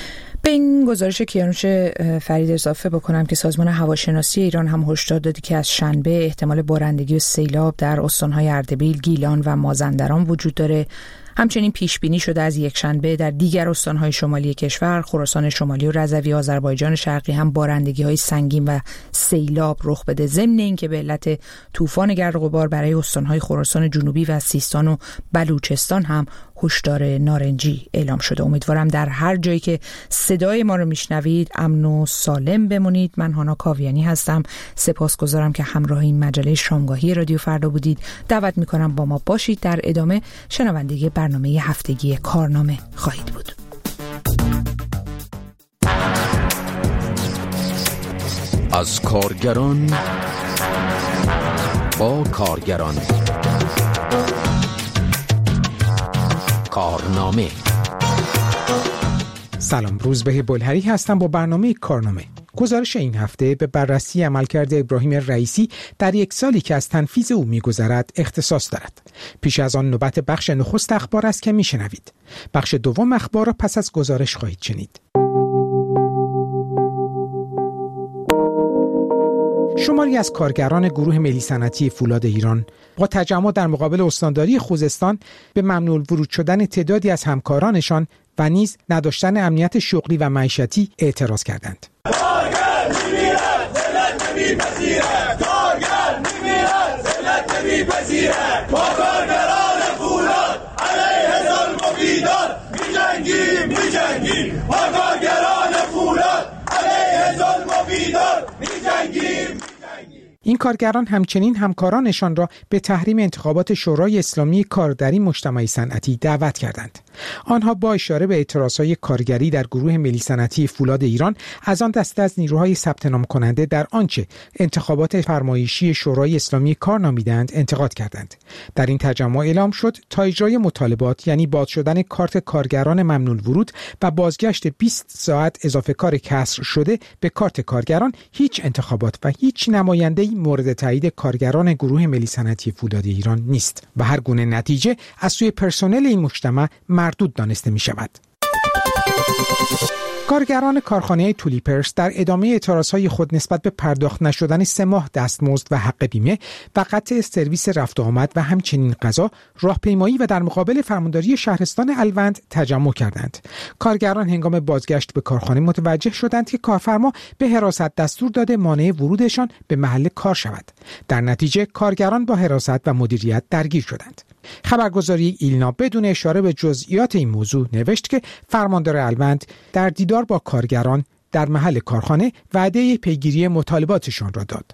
به این گزارش کیانوش فرید اضافه بکنم که سازمان هواشناسی ایران هم هشدار داده که از شنبه احتمال بارندگی و سیلاب در استان‌های اردبیل، گیلان و مازندران وجود داره. همچنین پیش بینی شده از یکشنبه در دیگر استان‌های شمالی کشور، خراسان شمالی و رضوی آذربایجان شرقی هم بارندگی‌های سنگین و سیلاب رخ بده. ضمن اینکه به علت طوفان گرد و غبار برای استان‌های خراسان جنوبی و سیستان و بلوچستان هم هشدار نارنجی اعلام شده. امیدوارم در هر جایی که صدای ما رو میشنوید امن و سالم بمونید. من هانا کاویانی هستم. سپاسگزارم که همراه این مجله شامگاهی رادیو فردا بودید. دعوت میکنم با ما باشید. در ادامه شنونده برنامه هفتگی کارنامه خواهید بود. از کارگران با کارگران، کارنامه. سلام، روزبه بلهری هستم با برنامه کارنامه. گزارش این هفته به بررسی عملکرد ابراهیم رئیسی در یک سالی که از تنفیذ او می‌گذرد اختصاص دارد. پیش از آن نوبت بخش نخست اخبار است که میشنوید. بخش دوم اخبار را پس از گزارش خواهید شنید. شماری از کارگران گروه ملی صنعتی فولاد ایران با تجمع در مقابل استانداری خوزستان به ممنوع ورود شدن تعدادی از همکارانشان و نیز نداشتن امنیت شغلی و معیشتی اعتراض کردند. کارگر می‌میرد، ذلت نمی‌پذیرد. کارگر می‌میرد، ذلت نمی‌پذیرد. ما کارگران فولاد علیه ظلم و بیداد می‌جنگیم. ما کارگران فولاد علیه ظلم و بیداد می‌جنگیم. این کارگران همچنین همکارانشان را به تحریم انتخابات شورای اسلامی کارگری مجتمع صنعتی دعوت کردند. آنها با اشاره به اعتراضهای کارگری در گروه ملی صنعتی فولاد ایران از آن دسته از نیروهای ثبت نام کننده در آنچه انتخابات فرمایشی شورای اسلامی کار نامیدند انتقاد کردند. در این تجمع اعلام شد تا اجرای مطالبات، یعنی باز شدن کارت کارگران ممنوع ورود و بازگشت 20 ساعت اضافه کار کسر شده به کارت کارگران، هیچ انتخابات و هیچ نماینده‌ای مورد تایید کارگران گروه ملی صنعتی فولاد ایران نیست و هر گونه نتیجه از سوی پرسنل این مجتمع مردود دانسته می شود. کارگران کارخانه تولیپرس در ادامه اعتراضهای خود نسبت به پرداخت نشدن 3 ماه دستمزد و حق بیمه و قطع سرویس رفت و آمد و همچنین غذا، راهپیمایی و در مقابل فرمانداری شهرستان الوند تجمع کردند. کارگران هنگام بازگشت به کارخانه متوجه شدند که کارفرما به حراست دستور داده مانع ورودشان به محل کار شود. در نتیجه کارگران با حراست و مدیریت درگیر شدند. خبرگزاری ایلنا بدون اشاره به جزئیات این موضوع نوشت که فرماندار الوند در دیدار با کارگران در محل کارخانه وعده پیگیری مطالباتشان را داد.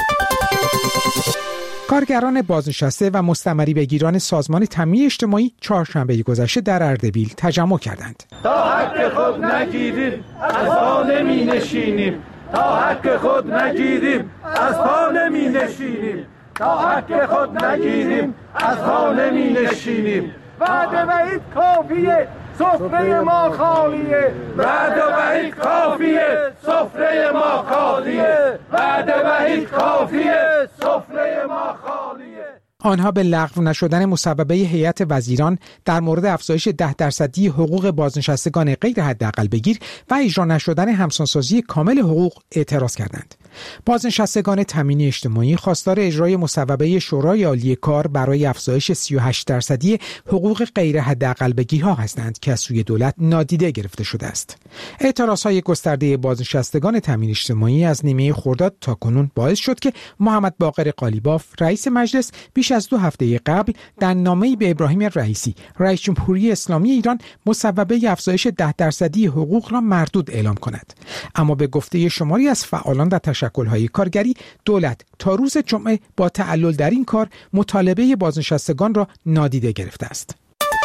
کارگران بازنشسته و مستمری بگیران سازمان تامین اجتماعی چهارشنبه گذشته در اردبیل تجمع کردند. تا حق خود نگیریم از پا نمی نشینیم. تا حق خود نگیریم از پا نمی نشینیم. تا حق خود نگیریم از پا نمی نشینیم. وعده وحید کافیه، سفره ما خالیه. وعده وحید کافیه، سفره ما خالیه. وعده وحید کافیه، سفره ما خالیه. آنها به لغو نشدن مصوبه هیئت وزیران در مورد افزایش 10% حقوق بازنشستگان غیر حداقل بگیر و اجرا نشدن همسانسازی کامل حقوق اعتراض کردند. بازنشستگان تامین اجتماعی خواستار اجرای مصوبه شورای عالی کار برای افزایش 38% حقوق غیر حداقل بگیرها هستند که از سوی دولت نادیده گرفته شده است. اعتراضهای گسترده بازنشستگان تامین اجتماعی از نیمه خرداد تا کنون باعث شد که محمد باقر قالیباف رئیس مجلس بیش از 2 هفته قبل در نامه‌ای به ابراهیم رئیسی رئیس جمهوری اسلامی ایران مصوبه افزایش 10% حقوق را مردود اعلام کند. اما به گفته شماری از فعالان در تشکل‌های کارگری، دولت تا روز جمعه با تعلل در این کار مطالبه بازنشستگان را نادیده گرفته است.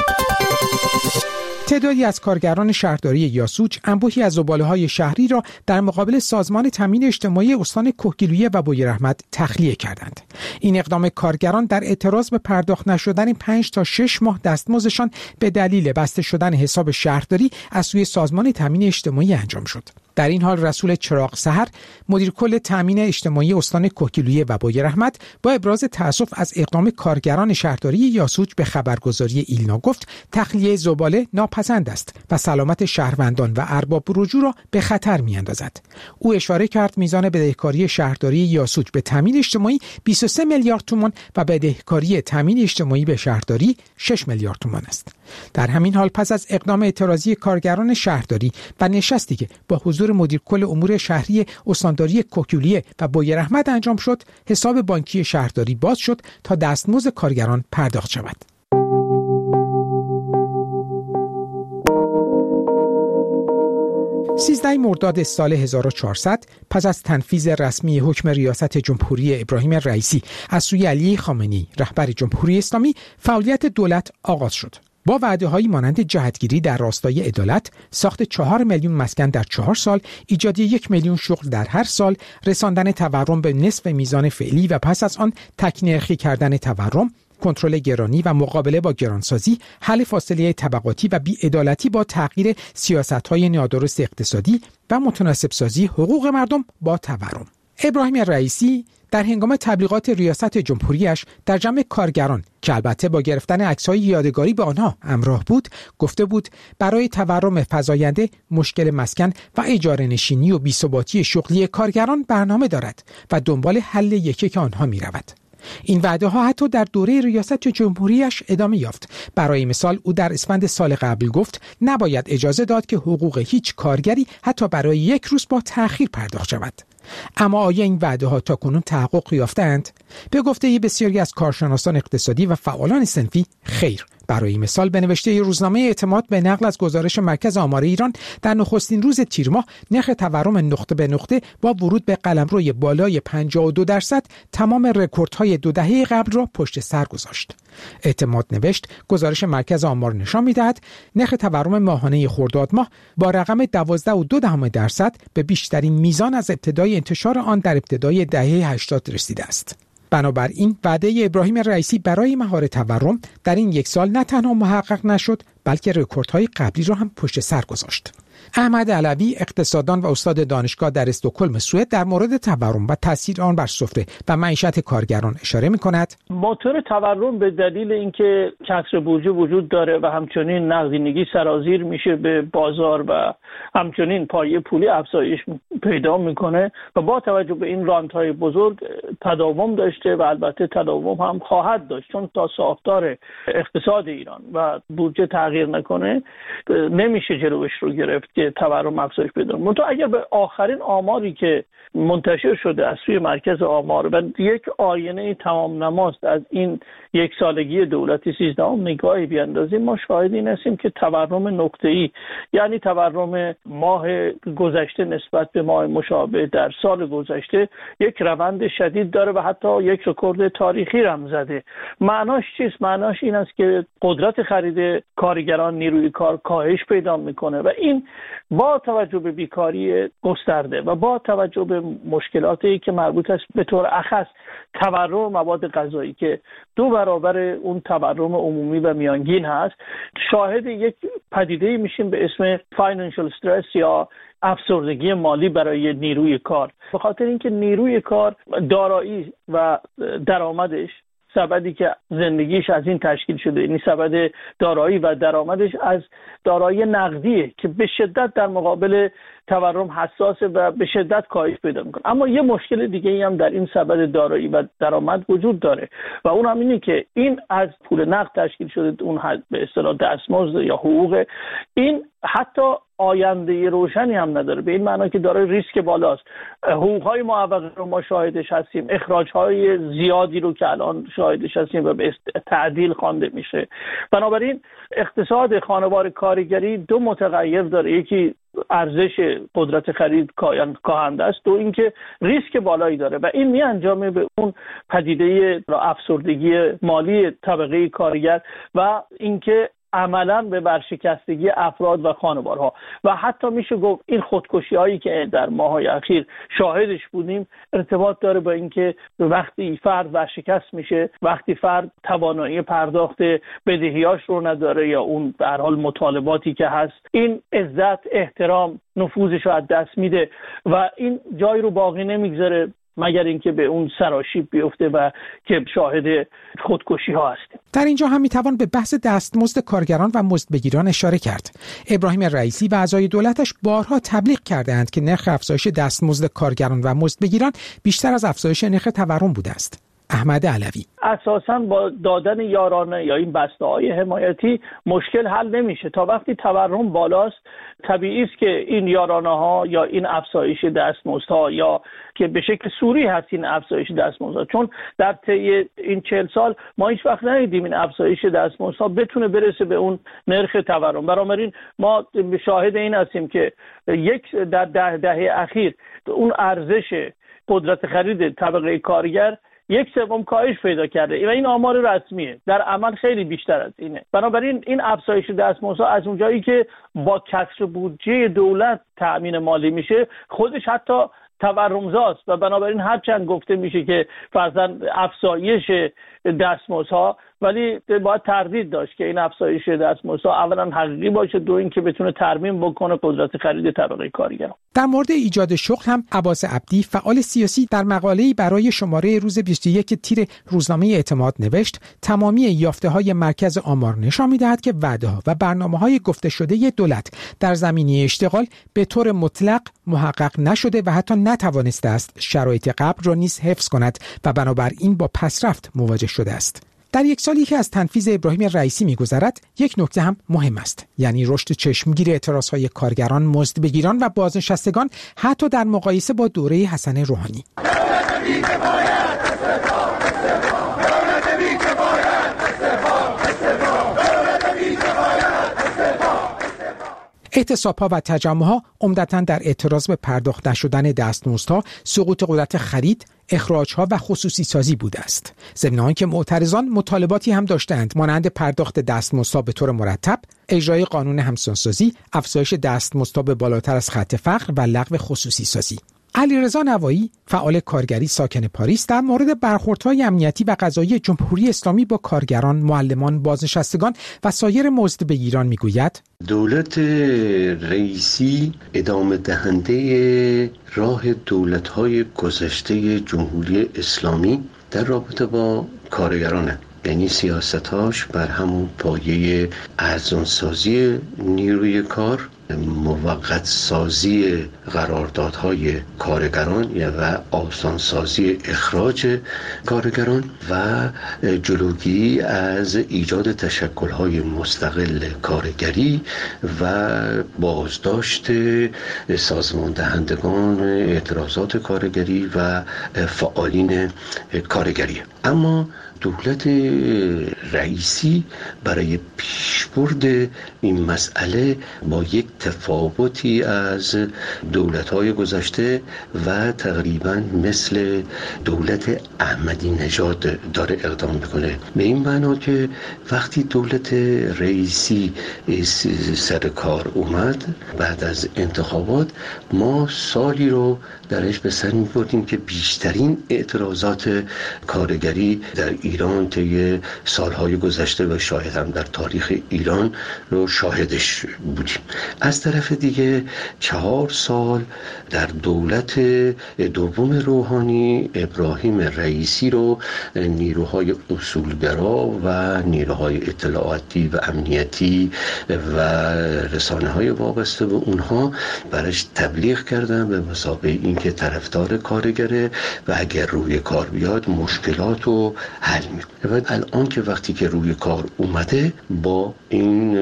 تعدادی از کارگران شهرداری یاسوج انبوهی از زباله‌های شهری را در مقابل سازمان تامین اجتماعی استان کهگیلویه و بویراحمد تخلیه کردند. این اقدام کارگران در اعتراض به پرداخت نشدن 5 تا 6 ماه دستمزدشان به دلیل بسته شدن حساب شهرداری از سوی سازمان تامین اجتماعی انجام شد. در این حال رسول چراغ سحر مدیر کل تامین اجتماعی استان کهگیلویه و بویرحمت با ابراز تأسف از اقدام کارگران شهرداری یاسوج به خبرگزاری ایلنا گفت تخلیه زباله ناپسند است و سلامت شهروندان و ارباب رجوع را به خطر می‌اندازد. او اشاره کرد میزان بدهکاری شهرداری یاسوج به تامین اجتماعی 23 میلیارد تومان و بدهکاری تامین اجتماعی به شهرداری 6 میلیارد تومان است. در همین حال پس از اقدام اعتراضی کارگران شهرداری و نشستی که با حضور مدیر کل امور شهری استانداری کهگیلویه و بویرحمت انجام شد، حساب بانکی شهرداری باز شد تا دستمزد کارگران پرداخت شود. سیزده مرداد سال 1400 پس از تنفیذ رسمی حکم ریاست جمهوری ابراهیم رئیسی از سوی علی خامنه‌ای رهبر جمهوری اسلامی، فعالیت دولت آغاز شد. با وعده‌هایی مانند جهتگیری در راستای عدالت، ساخت 4 میلیون مسکن در 4 سال، ایجاد 1 میلیون شغل در هر سال، رساندن تورم به نصف میزان فعلی و پس از آن تک‌نرخی کردن تورم، کنترل گرانی و مقابله با گرانسازی، حل فاصله طبقاتی و بی‌عدالتی با تغییر سیاست‌های نادرست اقتصادی و متناسب سازی حقوق مردم با تورم. ابراهیم رئیسی در هنگام تبلیغات ریاست جمهوریش در جمع کارگران که البته با گرفتن عکس‌های یادگاری به آنها همراه بود، گفته بود برای تورم فزاینده، مشکل مسکن و اجاره نشینی و بی‌ثباتی شغلی کارگران برنامه دارد و دنبال حل یکیک آنها می‌رود. این وعده ها حتی در دوره ریاست جمهوریش ادامه یافت. برای مثال او در اسفند سال قبل گفت نباید اجازه داد که حقوق هیچ کارگری حتی برای 1 روز با تأخیر پرداخت شود. اما آیا این وعده ها تاکنون تحقق یافتند؟ به گفته بسیاری از کارشناسان اقتصادی و فعالان صنفی، خیر. برای مثال به نوشته روزنامه اعتماد به نقل از گزارش مرکز آمار ایران، در نخستین روز تیر ماه نرخ تورم نقطه به نقطه با ورود به قلمروی بالای 52% تمام رکوردهای 2 دهه قبل را پشت سر گذاشت. اعتماد نوشت گزارش مرکز آمار نشان می‌دهد نرخ تورم ماهانه خرداد ماه با رقم 12.2% به بیشترین میزان از ابتدای انتشار آن در ابتدای دهه 80 رسیده است. بنابراین وعده ابراهیم رئیسی برای مهار تورم در این 1 سال نه تنها محقق نشد، بلکه رکوردهای قبلی را هم پشت سر گذاشت. احمد علوی، اقتصاددان و استاد دانشگاه در استکهلم سوئد، در مورد تورم و تاثیر آن بر سفره و معیشت کارگران اشاره می‌کند. موتور تورم به دلیل اینکه کسر بودجه وجود داره و همچنین نقدینگی سرازیر میشه به بازار و همچنین پایه پولی افزایش پیدا میکنه و با توجه به این رانت‌های بزرگ تداوم داشته و البته تداوم هم خواهد داشت، چون تا ساختار اقتصاد ایران و بودجه تغییر نکنه نمیشه جلوش رو گرفت که تورم افزایش پیدا کنه. منتها اگر به آخرین آماری که منتشر شده از سوی مرکز آمار و یک آینه تمام نماست از این 1 سالگی دولت 13 نگاهی بیاندازیم، ما شاهد این هستیم که تورم نقطه‌ای، یعنی تورم ماه گذشته نسبت به ماه مشابه در سال گذشته، یک روند شدید داره و حتی یک رکورد تاریخی هم زده. معناش چیست؟ معناش این است که قدرت خرید کارگران، نیروی کار کاهش پیدا میکنه و این با توجه به بیکاری گسترده و با توجه به مشکلاتی که مربوط است به طور اخص تورم مواد غذایی که 2 برابر اون تورم عمومی و میانگین هست، شاهد یک پدیده‌ای میشیم به اسم فاینانشال استرس یا افسردگی مالی برای نیروی کار. به خاطر اینکه نیروی کار دارایی و درآمدش، سبدی که زندگیش از این تشکیل شده، یعنی سبد دارایی و درآمدش از دارایی نقدیه که به شدت در مقابل تورم حساسه و به شدت کاهش پیدا میکنه. اما یه مشکل دیگه ای هم در این سبد دارایی و درآمد وجود داره و اون هم اینه که این از پول نقد تشکیل شده، اون به اصطلاح دستمزد یا حقوق، این حتی آینده روشنی هم نداره، به این معنی که داره ریسک بالاست. حقوق‌های معوقه رو ما شاهدش هستیم، اخراج‌های زیادی رو که الان شاهدش هستیم و به تعدیل خوانده میشه. بنابراین اقتصاد خانوار کارگری 2 متغیر داره، یکی ارزش قدرت خرید کاهنده است، 2 اینکه ریسک بالایی داره و این میانجامه به اون پدیده افسردگی مالی طبقه کارگر و اینکه عملاً به ورشکستگی افراد و خانوارها و حتی میشه گفت این خودکشی هایی که در ماه‌های اخیر شاهدش بودیم ارتباط داره با اینکه وقتی فرد ورشکست میشه، وقتی فرد توانایی پرداخت بدهیاش رو نداره یا اون به هر حال مطالباتی که هست، این عزت، احترام، نفوذش رو از دست میده و این جای رو باقی نمیگذاره مگر اینکه به اون سراشیب بیفته و که شاهد خودکشی ها هستیم. در اینجا هم میتوان به بحث دستمزد کارگران و مزدبگیران اشاره کرد. ابراهیم رئیسی و اعضای دولتش بارها تبلیغ کردند که نرخ افزایش دستمزد کارگران و مزدبگیران بیشتر از افزایش نرخ تورم بوده است. احمد علوی: اساساً با دادن یارانه یا این بسته‌های حمایتی مشکل حل نمیشه. تا وقتی تورم بالاست طبیعی است که این یارانه‌ها یا این افزایش دستمزدها یا که به شکل سوری هست این افزایش دستمزدها، چون در طی این 40 سال ما هیچ وقت ندیدیم این افزایش دستمزدها بتونه برسه به اون نرخ تورم. بنابراین ما شاهد این هستیم که در دهه اخیر اون ارزش قدرت خرید طبقه کارگر 1/3 کاهش پیدا کرده و این آمار رسمیه، در عمل خیلی بیشتر از اینه. بنابراین این افزایش دستمزدها از اونجایی که با کسر بودجه دولت تأمین مالی میشه خودش حتی تورمزاست و بنابراین هرچند گفته میشه که فرضاً افزایش دستمزدها، ولی باید تردید داشت که این افزایش دستمزدها اولا حقیقی باشه، دو اینکه بتونه ترمیم بکنه قدرت خرید طبقه کارگران. در مورد ایجاد شغل هم عباس عبدی فعال سیاسی در مقاله‌ای برای شماره روز 21 تیر روزنامه اعتماد نوشت تمامی یافته‌های مرکز آمار نشان می‌دهد که وعده‌ها و برنامه‌های گفته شده دولت در زمینه اشتغال به طور مطلق محقق نشده و حتی نتوانسته است شرایط قبل را نیز حفظ کند و بنابراین با پسرفت مواجه شده است. در یک سالی که از تنفیذ ابراهیم رئیسی می‌گذرد، یک نکته هم مهم است، یعنی رشد چشمگیر اعتراضهای کارگران، مزدبگیران و بازنشستگان حتی در مقایسه با دوره حسن روحانی. اعتصاب‌ها و تجمع‌ها عمدتاً در اعتراض به پرداخت نشدن دستمزدها، سقوط قدرت خرید، اخراج‌ها و خصوصی سازی بوده است. ضمن آنکه معترضان مطالباتی هم داشتند مانند پرداخت دستمزدها به طور مرتب، اجرای قانون همسانسازی، افزایش دستمزدها به بالاتر از خط فقر و لغو خصوصی سازی. علیرضا نوایی، فعال کارگری ساکن پاریس، در مورد برخوردهای امنیتی و قضایی جمهوری اسلامی با کارگران، معلمان، بازنشستگان و سایر مزدبگیران میگوید: دولت رئیسی ادامه دهنده راه دولت‌های گذشته جمهوری اسلامی در رابطه با کارگرانه، یعنی سیاستاش بر همون پایه ارزانسازی نیروی کار، موقت سازی قراردادهای کارگران و آسانسازی اخراج کارگران و جلوگیری از ایجاد تشکل‌های مستقل کارگری و بازداشت سازمان دهندگان اعتراضات کارگری و فعالین کارگری. اما دولت رئیسی برای پیشبرد این مسئله با یک تفاوتی از دولت‌های گذشته و تقریباً مثل دولت احمدی نژاد داره اقدام میکنه، به این معنا که وقتی دولت رئیسی سر کار اومد بعد از انتخابات، ما سالی رو درش به سر می‌بردیم که بیشترین اعتراضات کارگری در ایران طی سالهای گذشته و شاید هم در تاریخ ایران رو شاهدش بودیم. از طرف دیگه 4 سال در دولت دوم روحانی ابراهیم رئیسی رو نیروهای اصولگرا و نیروهای اطلاعاتی و امنیتی و رسانه‌های وابسته به اونها برش تبلیغ کردن به مثابه اینکه طرفدار کارگره و اگر روی کار بیاد مشکلات رو حل میکنه. و الان که وقتی که روی کار اومده با این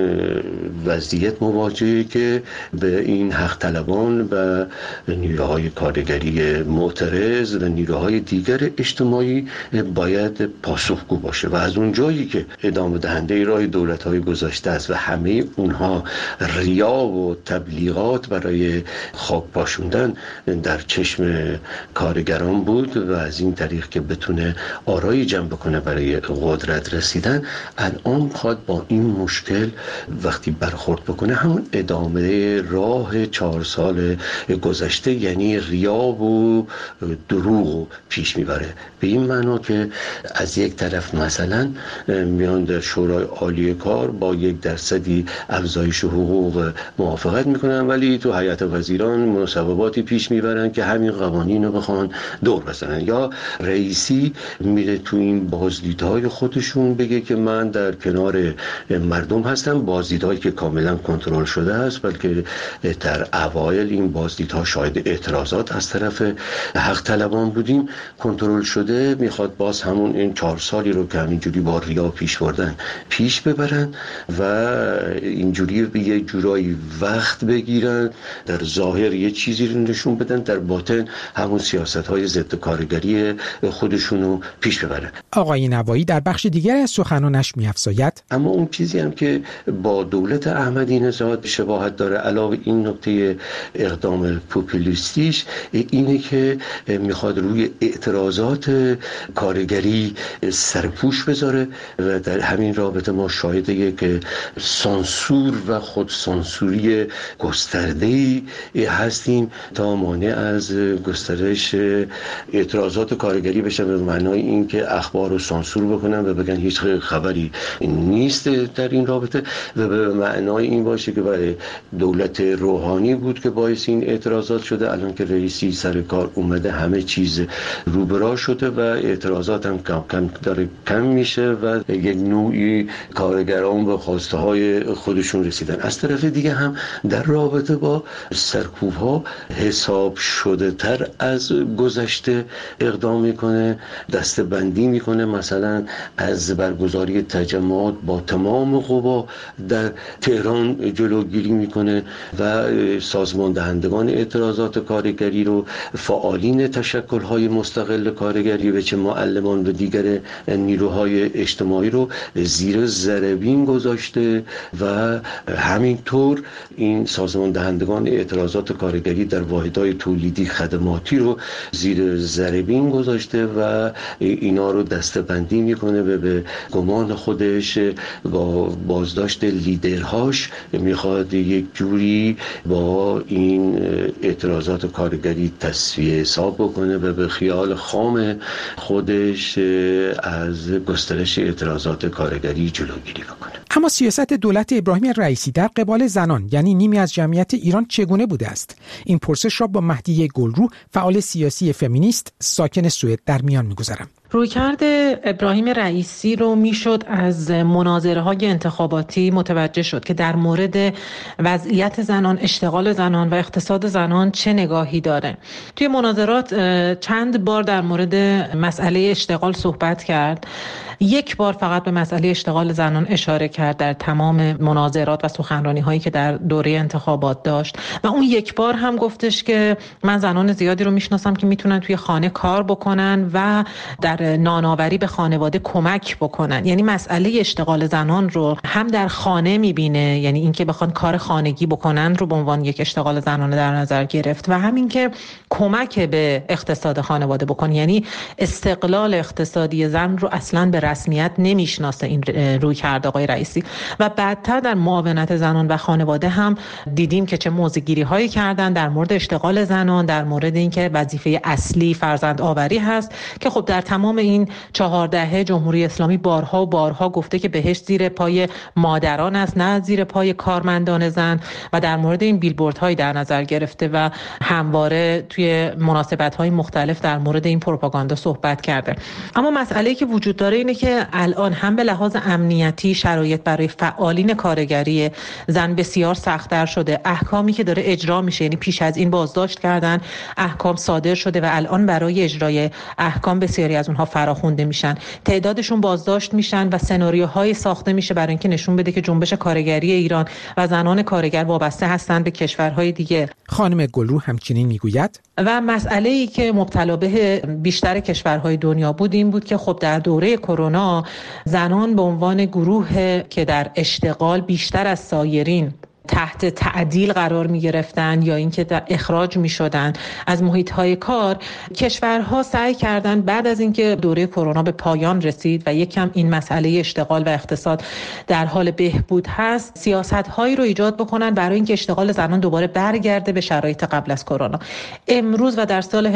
وضعیت مواجهه که به این حق طلبان و نیروهای کارگری معترض و نیروهای دیگر اجتماعی باید پاسخگو باشه و از اون جایی که ادامه دهنده راه دولت‌های گذشته است و همه اونها ریا و تبلیغات برای خاک پاشوندن در چشم کارگران بود و از این طریق که بتونه آرای جمع بکنه برای قدرت رسیدن، الان میخواد با این مشکل وقتی برخورد بکنه همون ادامه راه 4 سال گذشته، یعنی ریاب و دروغ پیش میبره. به این معنا که از یک طرف مثلا میان در شورای عالی کار با 1% افزایش حقوق موافقت میکنن، ولی تو هیئت وزیران مصوباتی پیش میبرن که همین قوانین رو بخوان دور بزنن. یا رئیسی میره تو این بازدیدهای خودشون بگه که من در کنار مردم هستم، بازدیدهایی که کاملا کنترل شده است، بلکه در اوایل این بازدیدها شاید اعتراضات از طرف حق طلبان بودیم، کنترل شده. میخواد باز همون این 4 سالی رو که همینجوری با ریا پیش بردن پیش ببرن و اینجوری به یه جورایی وقت بگیرن، در ظاهر یه چیزی رو نشون بدن، در باطن همون سیاست‌های ضد کارگری خودشونو پیش ببرن. آقای نوایی در بخش دیگر از سخنانش می‌افزاید: اما اون چیزی هم که با دولت احمدی نژاد شباهت داره، علاوه این نکته اقدام پوپولیستیش، اینه که میخواد روی اعتراضات کارگری سرپوش بذاره و در همین رابطه ما شاهد یک سانسور و خودسانسوری گسترده‌ای هستیم تا مانع از گسترش اعتراضات کارگری بشه، به معنای این که اخبار رو سانسور بکنن و بگن هیچ خبری نیست در این رابطه، و به معنای این باشه که برای دولت روحانی بود که باعث این اعتراضات شده، الان که رئیسی سر کار اومده همه چیز روبرا شده و اعتراضات هم کم داره کم میشه و یک نوعی کارگران به خواسته های خودشون رسیدن. از طرف دیگه هم در رابطه با سرکوب‌ها حساب شده تر از گذشته اقدام میکنه، دسته بندی میکنه، مثلا از برگزاری تجمعات با تمام قوا در تهران جلوگیری میکنه و سازمان دهندگان اعتراضات کارگری رو، فعالین تشکل‌های مستقل کارگری و چه معلمان و دیگر نیروهای اجتماعی رو زیر ذره‌بین گذاشته و همینطور این سازمان دهندگان اعتراضات کارگری در واحدهای تولیدی خدماتی رو زیر ذره‌بین گذاشته و اینا رو دسته‌بندی میکنه و به گمان خودش با بازداشت لیدرهاش میخواد یک جوری با این اعتراضات کارگری تسویه حساب بکنه و به خیال خام خودش از گسترش اعتراضات کارگری جلوگیری بکنه. اما سیاست دولت ابراهیم رئیسی در قبال زنان، یعنی نیمی از جمعیت ایران، چگونه بوده است؟ این پرسش را با مهدیه گلرو، فعال سیاسی فمینیست ساکن سوئد، در میان می‌گذارم. رویکرد ابراهیم رئیسی رو میشد از مناظره‌های انتخاباتی متوجه شد که در مورد وضعیت زنان، اشتغال زنان و اقتصاد زنان چه نگاهی داره. توی مناظرات چند بار در مورد مسئله اشتغال صحبت کرد. یک بار فقط به مسئله اشتغال زنان اشاره کرد در تمام مناظرات و سخنرانی‌هایی که در دوره انتخابات داشت و اون یک بار هم گفتش که من زنان زیادی رو میشناسم که میتونن توی خانه کار بکنن و در نانآوری به خانواده کمک بکنن. یعنی مسئله اشتغال زنان رو هم در خانه میبینه، یعنی اینکه بخوان کار خانگی بکنن رو به عنوان یک اشتغال زنانه در نظر گرفت و همین که کمک به اقتصاد خانواده بکن، یعنی استقلال اقتصادی زن رو اصلاً به رسمیت نمیشناسه این روی کرد آقای رئیسی. و بعدتر در معاونت زنان و خانواده هم دیدیم که چه موضع‌گیری هایی کردن در مورد اشتغال زنان، در مورد اینکه وظیفه اصلی فرزند آوری هست که خب در تمام این 4 دهه جمهوری اسلامی بارها و بارها گفته که بهش زیر پای مادران است، نه زیر پای کارمندان زن، و در مورد این بیلبوردهایی در نظر گرفته و همواره توی مناسبت‌های مختلف در مورد این پروپاگاندا صحبت کرده. اما مسئله‌ای که وجود داره اینه که الان هم به لحاظ امنیتی شرایط برای فعالین کارگری زن بسیار سخت‌تر شده. احکامی که داره اجرا میشه، یعنی پیش از این بازداشت کردن، احکام صادر شده و الان برای اجرای احکام بسیاری از اونها فراخوانده میشن، تعدادشون بازداشت میشن و سناریوهای ساخته میشه برای اینکه نشون بده که جنبش کارگری ایران و زنان کارگر وابسته هستند به کشورهای دیگه. خانم گلرو همچنین میگوید و مسئله‌ای که مبتلا به بیشتر کشورهای دنیا بود این بود که خب در دوره کرونا زنان به عنوان گروه که در اشتغال بیشتر از سایرین تحت تعدیل قرار می گرفتن یا اینکه اخراج می شدن از محیط های کار، کشورها سعی کردن بعد از اینکه دوره کرونا به پایان رسید و یکم این مسئله اشتغال و اقتصاد در حال بهبود هست، سیاست هایی رو ایجاد بکنن برای اینکه اشتغال زنان دوباره برگرده به شرایط قبل از کرونا. امروز و در سال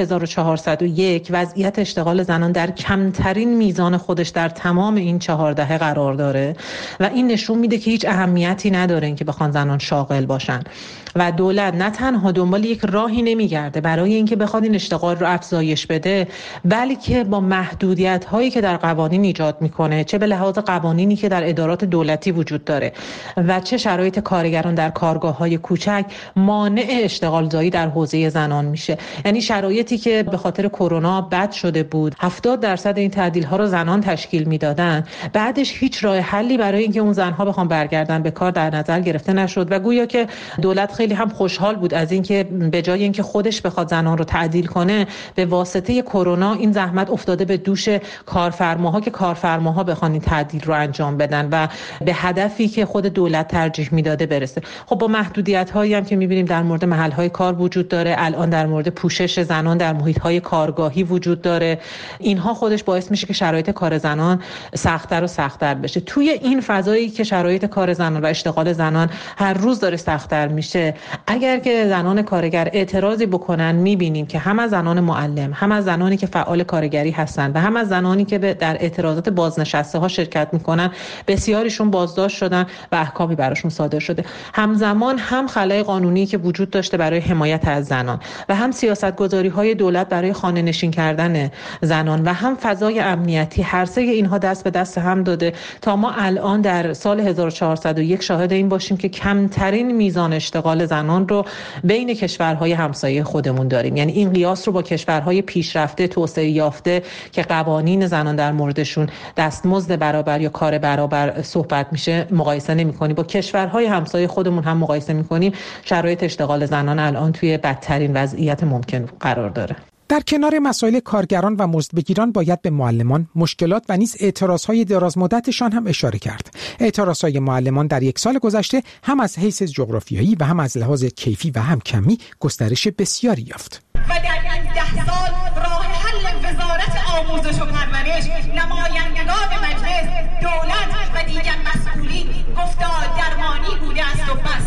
1401 وضعیت اشتغال زنان در کمترین میزان خودش در تمام این 4 دهه قرار داره و این نشون میده که هیچ اهمیتی نداره اینکه بخوان زنان شاغل باشن و دولت نه تنها دنبال یک راهی نمیگرده برای اینکه بخواد این اشتغال رو افزایش بده، بلکه با محدودیت هایی که در قوانین ایجاد میکنه، چه به لحاظ قوانینی که در ادارات دولتی وجود داره و چه شرایط کارگران در کارگاه‌های کوچک، مانع اشتغال زایی در حوزه زنان میشه. یعنی شرایطی که به خاطر کرونا بد شده بود، 70% این تعدیل ها رو زنان تشکیل میدادن، بعدش هیچ راه حلی برای اینکه اون زنها بخوان برگردن به کار در نظر گرفته نشد و گویا که دولت خیلی هم خوشحال بود از اینکه به جای اینکه خودش بخواد زنان رو تعدیل کنه، به واسطه کرونا این زحمت افتاده به دوش کارفرماها که کارفرماها بخوان این تعدیل رو انجام بدن و به هدفی که خود دولت ترجیح میداده برسه. خب با محدودیت هایی هم که میبینیم در مورد محل های کار وجود داره، الان در مورد پوشش زنان در محیط های کارگاهی وجود داره، اینها خودش باعث میشه که شرایط کار زنان سخت‌تر و سخت‌تر بشه. توی این فضایی که شرایط کار زنان و اشتغال زنان هر روز داره سخت‌تر میشه، اگر که زنان کارگر اعتراضی بکنن، میبینیم که هم از زنان معلم، هم از زنانی که فعال کارگری هستن و هم از زنانی که در اعتراضات بازنشسته ها شرکت میکنن، بسیاریشون بازداشت شدن و احکامی براشون صادر شده. همزمان هم خلای قانونی که وجود داشته برای حمایت از زنان و هم سیاست‌گذاری‌های دولت برای خانه‌نشین کردن زنان و هم فضای امنیتی، هر سه اینها دست به دست هم داده تا ما الان در سال 1401 شاهد این باشیم که کمترین میزان اشتغال زنان رو بین کشورهای همسایه خودمون داریم. یعنی این قیاس رو با کشورهای پیشرفته توسعه یافته که قوانین زنان در موردشون دستمزد برابر یا کار برابر صحبت میشه مقایسه نمی‌کنیم، با کشورهای همسایه خودمون هم مقایسه می‌کنیم. شرایط اشتغال زنان الان توی بدترین وضعیت ممکن قرار داره. در کنار مسائل کارگران و مزدبگیران باید به معلمان، مشکلات و نیز اعتراضهای درازمدتشان هم اشاره کرد. اعتراضهای معلمان در 1 سال گذشته هم از حیث جغرافیایی و هم از لحاظ کیفی و هم کمی گسترش بسیاری یافت. و در این 10 سال راه حل وزارت آموزش و پرورش، نمایندگان مجلس، دولت و دیگر مسئولین گفتار درمانی بوده است و بس.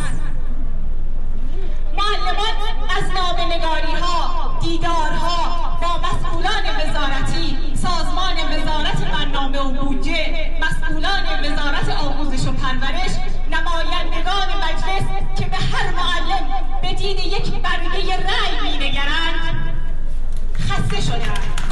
معلمان از نامه‌نگاری‌ها، دیدارها با مسئولان وزارتی، سازمان وزارت برنامه و بودجه، مسئولان وزارت آموزش و پرورش، نمایندگان مجلس که به هر معلم به دید یک برگه رأی می‌نگرند، خسته شدند.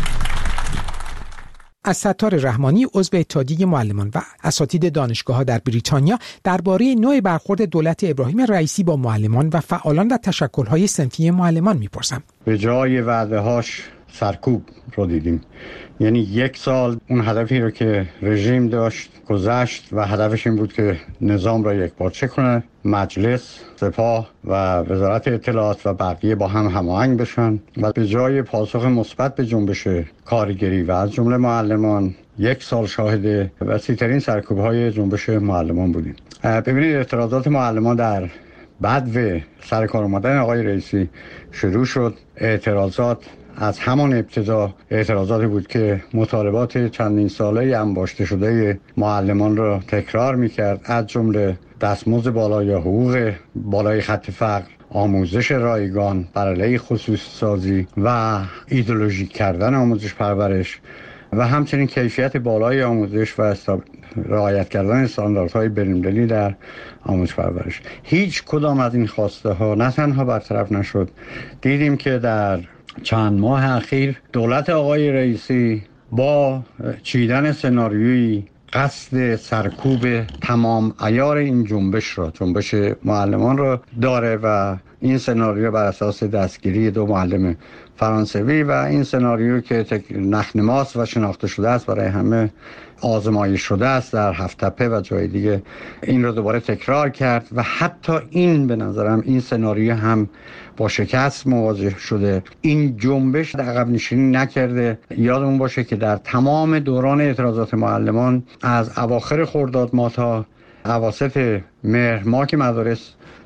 از ستار رحمانی، عضو اتحادیه معلمان و اساتید دانشگاه‌ها در بریتانیا، درباره نوع برخورد دولت ابراهیم رئیسی با معلمان و فعالان و تشکل‌های صنفی معلمان می‌پرسم. به جای وعده‌هاش سرکوب رو دیدیم. یعنی 1 سال اون هدفی رو که رژیم داشت گذشت و هدفش این بود که نظام را یکپارچه کنه، مجلس، سپاه و وزارت اطلاعات و بقیه با هم هماهنگ بشن و به جای پاسخ مثبت به جنبش کارگری و از جمله معلمان 1 سال شاهد وسیع‌ترین سرکوب‌های جنبش معلمان بودیم. ببینید اعتراضات معلمان در بدو سر کار اومدن آقای رئیسی شروع شد. اعتراضات از همان ابتدا اعتراضاتی بود که مطالبات چندین ساله انباشته شده معلمان را تکرار می‌کرد، از جمله دستمزد بالا یا حقوق بالای خط فقر، آموزش رایگان بر علیه خصوصی سازی و ایدئولوژیک کردن آموزش پرورش و همچنین کیفیت بالای آموزش و رعایت کردن استانداردهای بین‌المللی در آموزش پرورش. هیچ کدام از این خواسته ها نه تنها برطرف نشد، دیدیم که در چند ماه اخیر دولت آقای رئیسی با چیدن سناریویی قصد سرکوب تمام عیار این جنبش معلمان را داره و این سناریو بر اساس دستگیری 2 معلم فرانسوی و این سناریو که نخنماست و شناخته شده است برای همه، آزمایش شده است در هفت‌تپه و جای دیگه، این رو دوباره تکرار کرد و حتی این به نظرم این سناریو هم با شکست مواجه شده. این جنبش عقب نشینی نکرده. یادمون باشه که در تمام دوران اعتراضات معلمان از اواخر خرداد ماه تا اواسط مهر ماه که مدارس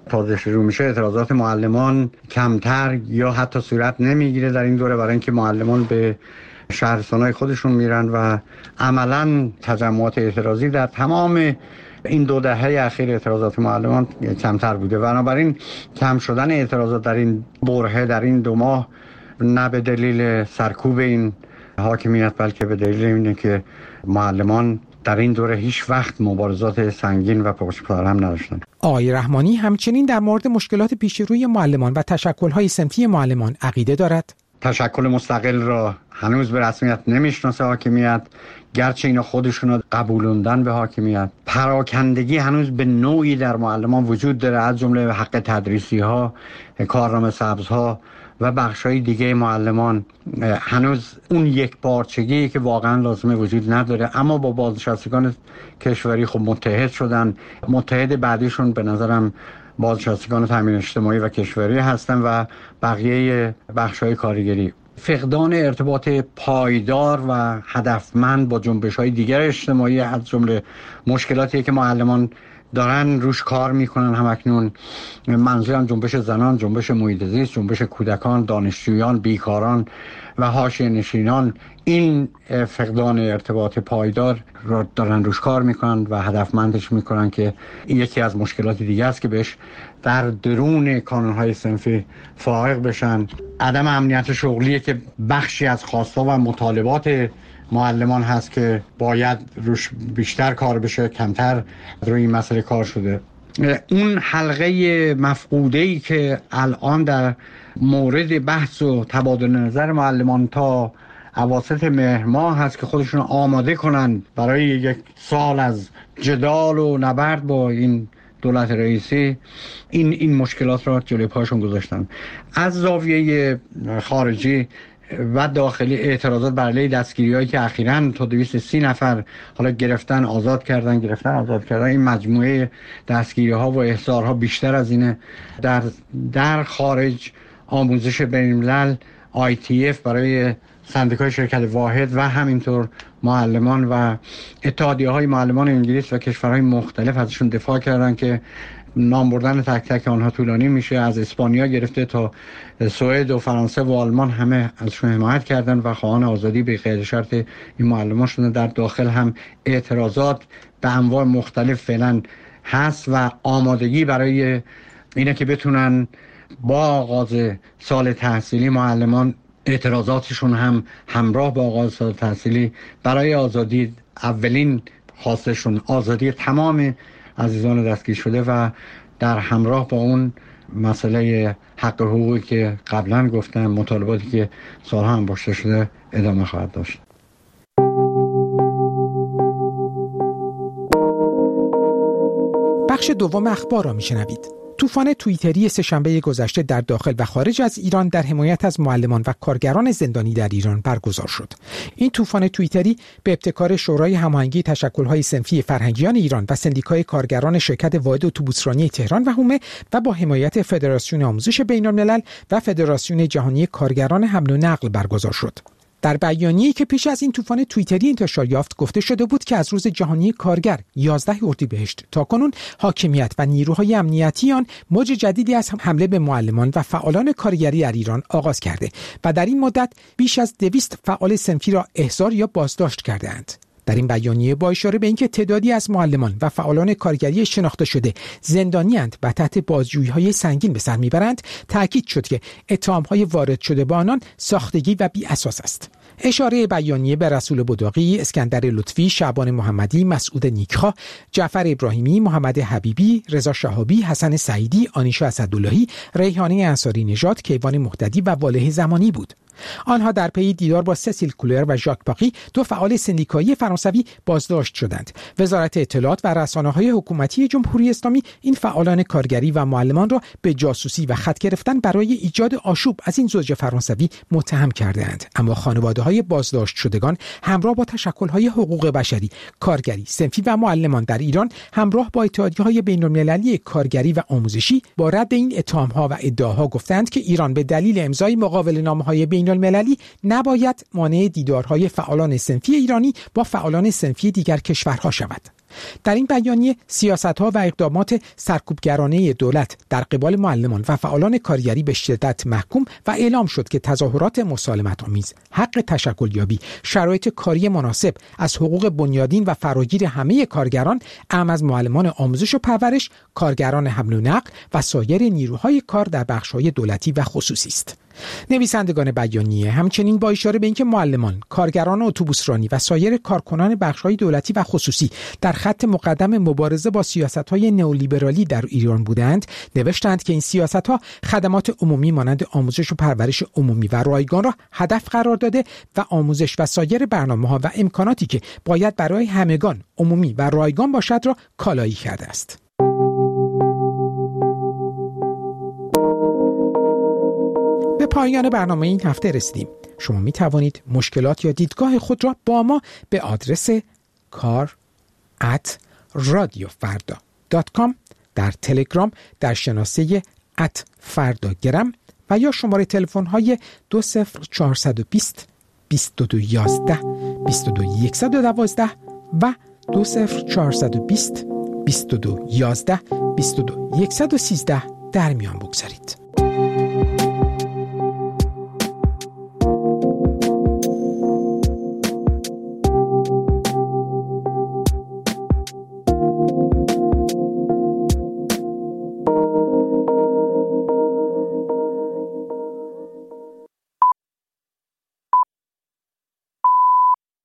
تازه شروع میشه اعتراضات معلمان کمتر یا حتی صورت نمیگیره در این دوره، برای اینکه معلمان به شهرستانهای خودشون میرن و عملا تجمعات اعتراضی در تمام این 2 دهه اخیر اعتراضات معلمان کمتر بوده. بنابراین کم شدن اعتراضات در این برهه در این 2 ماه نه به دلیل سرکوب این حاکمیت بلکه به دلیل اینه که معلمان در این دوره هیچ وقت مبارزات سنگین و پرسپار هم نداشتن. آقای رحمانی همچنین در مورد مشکلات پیش روی معلمان و تشکل‌های صنفی معلمان عقیده دارد. تشکل مستقل را هنوز به رسمیت نمیشناسه حاکمیت، گرچه اینا خودشون رو قبولوندن به حاکمیت. پراکندگی هنوز به نوعی در معلمان وجود داره، از جمله حق تدریسی ها، کارنامه سبز ها و بخشای دیگه معلمان. هنوز اون یک پارچگی که واقعا لازمه وجود نداره، اما با بازنشستگان کشوری خب متحد شدن. متحد بعدیشون به نظرم بازنشستگان تامین اجتماعی و کشوری هستن و بقیه بخشای کارگری. فقدان ارتباط پایدار و هدفمند با جنبش‌های دیگر اجتماعی، از جمله مشکلاتی که معلمان دارن روش کار میکنن همکنون، منظورم جنبش زنان، جنبش محیط زیست، جنبش کودکان، دانشجویان، بیکاران و حاشیه نشینان، این فقدان ارتباط پایدار را دارن روش کار میکنن و هدفمندش میکنن که این یکی از مشکلات دیگه است که بهش در درون کانونهای صنفی فائق بشن. عدم امنیت شغلیه که بخشی از خواستا و مطالبات معلمان هست که باید روش بیشتر کار بشه، کمتر روی این مسئله کار شده. اون حلقه مفقوده‌ای که الان در مورد بحث و تبادل نظر معلمان تا اواسط مهر ماه هست که خودشون آماده کنن برای 1 سال از جدال و نبرد با این دولت رئیسی، این مشکلات را جلوی پاشون گذاشتن. از زاویه خارجی و داخلی اعتراضات بر علیه دستگیری‌هایی که اخیراً تا 230 نفر حالا گرفتن آزاد کردن، این مجموعه دستگیری‌ها و احضارها بیشتر از اینه. در خارج آموزش بین‌الملل ITF برای سندیکای شرکت واحد و همینطور معلمان و اتحادیه‌های معلمان انگلیس و کشورهای مختلف ازشون دفاع کردن که نام بردن تک تک آنها طولانی میشه. از اسپانیا گرفته تا سوئد و فرانسه و آلمان همه ازشون حمایت کردن و خواهان آزادی به غیر شرط این معلمان شدن. در داخل هم اعتراضات به انواع مختلف فعلا هست و آمادگی برای اینه که بتونن با آغاز سال تحصیلی معلمان اعتراضاتشون هم همراه با آغاز سال تحصیلی برای آزادی، اولین خواستشون آزادی تمام عزیزان دستگیر شده و در همراه با اون مسئله حق حقوقی که قبلا گفتم، مطالباتی که سالها انباشته شده ادامه خواهد داشت. بخش دوم اخبار را میشنوید. طوفان توییتری سه‌شنبه گذشته در داخل و خارج از ایران در حمایت از معلمان و کارگران زندانی در ایران برگزار شد. این طوفان توییتری به ابتکار شورای هماهنگی تشکل‌های صنفی فرهنگیان ایران و سندیکای کارگران شرکت واحد اتوبوسرانی تهران و حومه و با حمایت فدراسیون آموزش بین‌الملل و فدراسیون جهانی کارگران حمل و نقل برگزار شد. در بیانیه‌ای که پیش از این طوفان توییتری انتشار یافت گفته شده بود که از روز جهانی کارگر 11 اردیبهشت تاکنون حاکمیت و نیروهای امنیتی آن موج جدیدی از حمله به معلمان و فعالان کارگری در ایران آغاز کرده و در این مدت بیش از 200 فعال صنفی را احضار یا بازداشت کرده‌اند. در این بیانیه با اشاره به اینکه تعدادی از معلمان و فعالان کارگری شناخته شده زندانی‌اند و تحت بازجویی‌های سنگین به سر میبرند، تاکید شد که اتهام‌های وارد شده به آنان ساختگی و بی اساس است. اشاره بیانیه به رسول بداقی، اسکندر لطفی، شعبان محمدی، مسعود نیکخواه، جعفر ابراهیمی، محمد حبیبی، رضا شهابی، حسن سعیدی، آنیشا اسداللهی، ریحانه انصاری نژاد، کیوان مهددی و واله زمانی بود. آنها در پی دیدار با سسیل کولر و ژاک پاقی، 2 فعال سندیکایی فرانسوی، بازداشت شدند. وزارت اطلاعات و رسانه‌های حکومتی جمهوری اسلامی این فعالان کارگری و معلمان را به جاسوسی و خط گرفتن برای ایجاد آشوب از این زوج فرانسوی متهم کرده‌اند. اما خانواده‌های بازداشت شدگان همراه با تشکل‌های حقوق بشری، کارگری، صنفی و معلمان در ایران همراه با اتحادیه‌های بین‌المللی کارگری و آموزشی با رد این اتهام‌ها و ادعاها گفتند که ایران به دلیل امضای مقاوله‌نامه‌های بین‌المللی نباید مانع دیدارهای فعالان صنفی ایرانی با فعالان صنفی دیگر کشورها شود. در این بیانیه سیاست‌ها و اقدامات سرکوبگرانه دولت در قبال معلمان و فعالان کارگری به شدت محکوم و اعلام شد که تظاهرات مسالمت‌آمیز، حق تشکلیابی، شرایط کاری مناسب، از حقوق بنیادین و فراگیر همه کارگران، اعم از معلمان آموزش و پرورش، کارگران حمل و نقل و سایر نیروهای کار در بخش‌های دولتی و خصوصی است. نویسندگان بیانیه همچنین با اشاره به اینکه معلمان، کارگران اتوبوسرانی و سایر کارکنان بخش‌های دولتی و خصوصی در خط مقدم مبارزه با سیاست‌های نئولیبرالی در ایران بودند، نوشتند که این سیاست‌ها خدمات عمومی مانند آموزش و پرورش عمومی و رایگان را هدف قرار داده و آموزش و سایر برنامه‌ها و امکاناتی که باید برای همگان عمومی و رایگان باشد را کالایی کرده است. به پایان برنامه این هفته رسیدیم. شما می توانید مشکلات یا دیدگاه خود را با ما به آدرس kar@radiofarda.com در تلگرام در شناسه @fardagram و یا شماره تلفن های 20420 2211 22112 و 20420 2211 22113 در میان بگذارید.